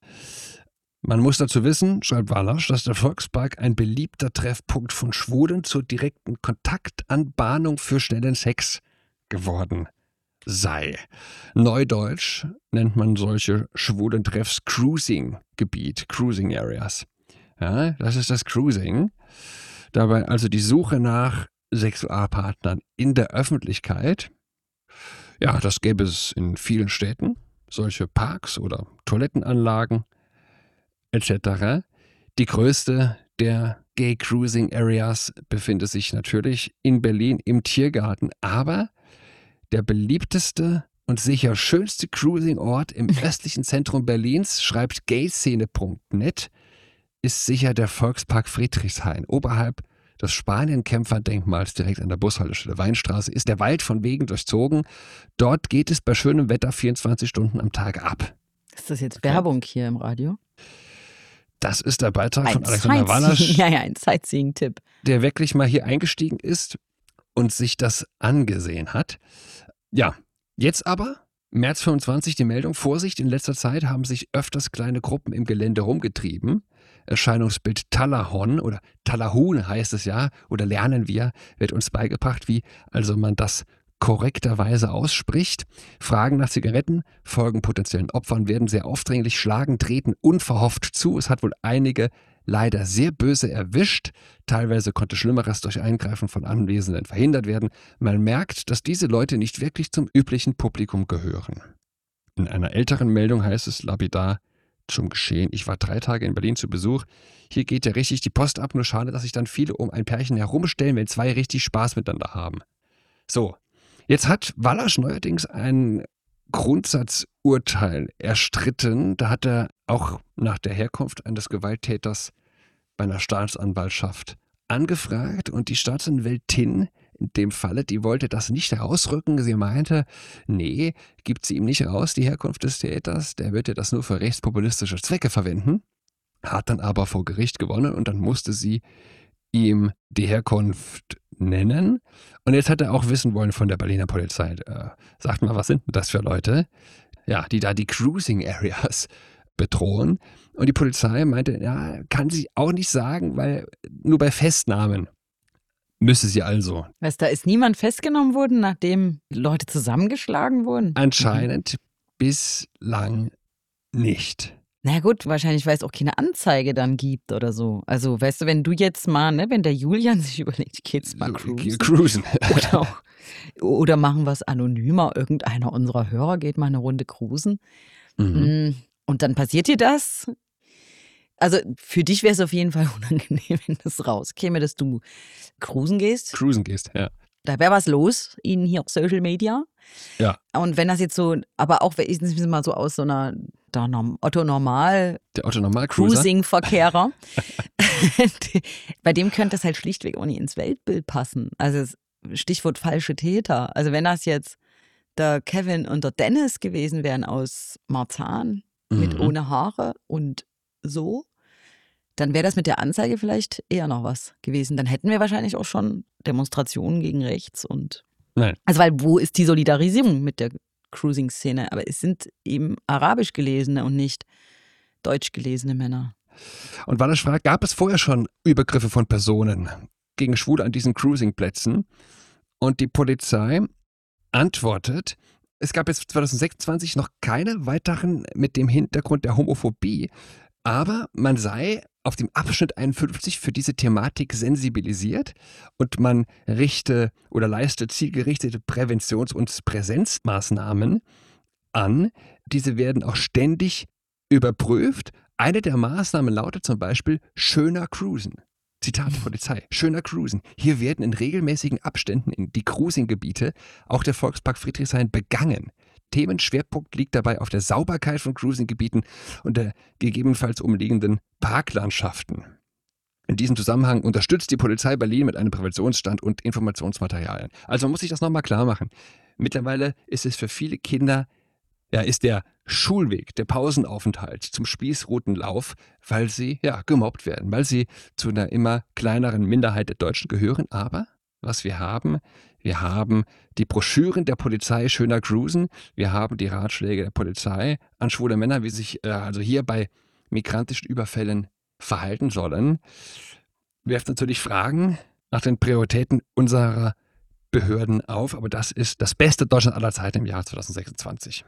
Speaker 1: Man muss dazu wissen, schreibt Wallasch, dass der Volkspark ein beliebter Treffpunkt von Schwulen zur direkten Kontaktanbahnung für schnellen Sex geworden sei. Neudeutsch nennt man solche schwulen Treffs Cruising-Gebiet, Cruising Areas. Ja, das ist das Cruising. Dabei also die Suche nach Sexualpartnern in der Öffentlichkeit. Ja, das gäbe es in vielen Städten, solche Parks oder Toilettenanlagen et cetera. Die größte der Gay Cruising Areas befindet sich natürlich in Berlin im Tiergarten, aber der beliebteste und sicher schönste Cruising-Ort im östlichen Zentrum Berlins, schreibt gayszene punkt net, ist sicher der Volkspark Friedrichshain. Oberhalb des Spanien-Kämpfer-Denkmals direkt an der Bushaltestelle Weinstraße ist der Wald von Wegen durchzogen. Dort geht es bei schönem Wetter vierundzwanzig Stunden am Tag ab.
Speaker 2: Ist das jetzt Werbung hier im Radio?
Speaker 1: Das ist der Beitrag
Speaker 2: Ein
Speaker 1: von Alexander
Speaker 2: Sightseeing-
Speaker 1: Wallasch,
Speaker 2: Ja, ja, ein Sightseeing-Tipp.
Speaker 1: der wirklich mal hier eingestiegen ist und sich das angesehen hat. Ja, jetzt aber, März fünfundzwanzig, die Meldung, Vorsicht, in letzter Zeit haben sich öfters kleine Gruppen im Gelände rumgetrieben. Erscheinungsbild Talahon oder Talahun heißt es ja, oder lernen wir, wird uns beigebracht, wie also man das korrekterweise ausspricht. Fragen nach Zigaretten folgen potenziellen Opfern, werden sehr aufdringlich, schlagen, treten unverhofft zu. Es hat wohl einige leider sehr böse erwischt. Teilweise konnte Schlimmeres durch Eingreifen von Anwesenden verhindert werden. Man merkt, dass diese Leute nicht wirklich zum üblichen Publikum gehören. In einer älteren Meldung heißt es lapidar zum Geschehen. Ich war drei Tage in Berlin zu Besuch. Hier geht ja richtig die Post ab. Nur schade, dass sich dann viele um ein Pärchen herumstellen, wenn zwei richtig Spaß miteinander haben. So. Jetzt hat Walasch neuerdings ein Grundsatzurteil erstritten. Da hat er auch nach der Herkunft eines Gewalttäters bei einer Staatsanwaltschaft angefragt und die Staatsanwältin in dem Falle, die wollte das nicht rausrücken. Sie meinte, nee, gibt sie ihm nicht raus, die Herkunft des Täters, der wird ja das nur für rechtspopulistische Zwecke verwenden. Hat dann aber vor Gericht gewonnen und dann musste sie ihm die Herkunft nennen. Und jetzt hat er auch wissen wollen von der Berliner Polizei. Äh, sagt mal, was sind denn das für Leute? Ja, die da die Cruising Areas bedrohen. Und die Polizei meinte, ja, kann sie auch nicht sagen, weil nur bei Festnahmen müsse sie also.
Speaker 2: Was, da ist niemand festgenommen worden, nachdem Leute zusammengeschlagen wurden?
Speaker 1: Anscheinend mhm. bislang nicht.
Speaker 2: Na gut, wahrscheinlich, weil es auch keine Anzeige dann gibt oder so. Also, weißt du, wenn du jetzt mal, ne, wenn der Julian sich überlegt, ich gehe jetzt mal cruisen.
Speaker 1: cruisen.
Speaker 2: Oder, auch, oder machen wir es anonymer, irgendeiner unserer Hörer geht mal eine Runde cruisen. Mhm. Und dann passiert dir das. Also, für dich wäre es auf jeden Fall unangenehm, wenn das rauskäme, dass du cruisen gehst.
Speaker 1: Cruisen gehst, ja.
Speaker 2: Da wäre was los in hier Social Media.
Speaker 1: Ja.
Speaker 2: Und wenn das jetzt so, aber auch, ich es mal so aus so einer der Otto Normal,
Speaker 1: der Otto Normal
Speaker 2: Cruising-Verkehrer, bei dem könnte es halt schlichtweg auch nicht ins Weltbild passen. Also Stichwort falsche Täter. Also wenn das jetzt der Kevin und der Dennis gewesen wären aus Marzahn mhm. mit ohne Haare und so, dann wäre das mit der Anzeige vielleicht eher noch was gewesen. Dann hätten wir wahrscheinlich auch schon Demonstrationen gegen rechts und
Speaker 1: Nein.
Speaker 2: Also weil wo ist die Solidarisierung mit der Cruising-Szene? Aber es sind eben arabisch gelesene und nicht deutsch gelesene Männer.
Speaker 1: Und Walasch fragt, gab es vorher schon Übergriffe von Personen gegen Schwule an diesen Cruising-Plätzen? Und die Polizei antwortet, es gab jetzt zwanzig sechsundzwanzig noch keine weiteren mit dem Hintergrund der Homophobie, aber man sei auf dem Abschnitt einundfünfzig für diese Thematik sensibilisiert und man richte oder leiste zielgerichtete Präventions- und Präsenzmaßnahmen an. Diese werden auch ständig überprüft. Eine der Maßnahmen lautet zum Beispiel schöner Cruisen. Zitat der Polizei, schöner Cruisen. Hier werden in regelmäßigen Abständen in die Cruising-Gebiete, auch der Volkspark Friedrichshain, begangen. Themenschwerpunkt liegt dabei auf der Sauberkeit von Cruising-Gebieten und der gegebenenfalls umliegenden Parklandschaften. In diesem Zusammenhang unterstützt die Polizei Berlin mit einem Präventionsstand und Informationsmaterialien. Also man muss sich das nochmal klar machen. Mittlerweile ist es für viele Kinder, ja, ist der Schulweg, der Pausenaufenthalt zum Spießrutenlauf, weil sie, ja, gemobbt werden, weil sie zu einer immer kleineren Minderheit der Deutschen gehören. Aber was wir haben, wir haben die Broschüren der Polizei Schöner Cruisen, wir haben die Ratschläge der Polizei an schwule Männer, wie sich äh, also hier bei migrantischen Überfällen verhalten sollen. Wirft natürlich Fragen nach den Prioritäten unserer Behörden auf, aber das ist das beste Deutschland aller Zeiten im Jahr zwanzig sechsundzwanzig.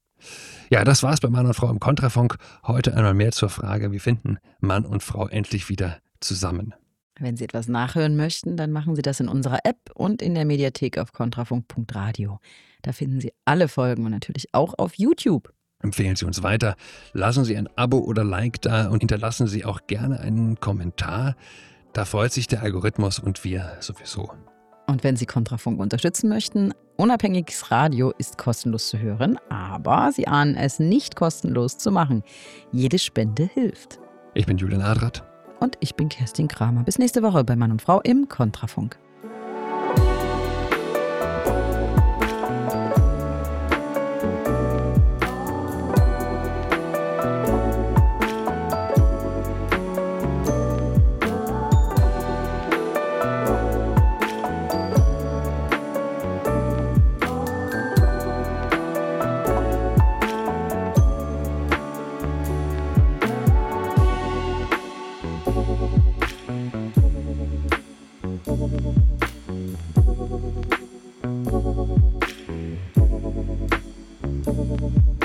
Speaker 1: Ja, das war's bei Mann und Frau im Kontrafunk. Heute einmal mehr zur Frage, wie finden Mann und Frau endlich wieder zusammen?
Speaker 2: Wenn Sie etwas nachhören möchten, dann machen Sie das in unserer App und in der Mediathek auf kontrafunk punkt radio. Da finden Sie alle Folgen und natürlich auch auf YouTube.
Speaker 1: Empfehlen Sie uns weiter, lassen Sie ein Abo oder Like da und hinterlassen Sie auch gerne einen Kommentar. Da freut sich der Algorithmus und wir sowieso.
Speaker 2: Und wenn Sie Kontrafunk unterstützen möchten, unabhängiges Radio ist kostenlos zu hören, aber Sie ahnen es nicht kostenlos zu machen. Jede Spende hilft.
Speaker 1: Ich bin Julian Adrat.
Speaker 2: Und ich bin Kerstin Kramer. Bis nächste Woche bei Mann und Frau im Kontrafunk. Thank you.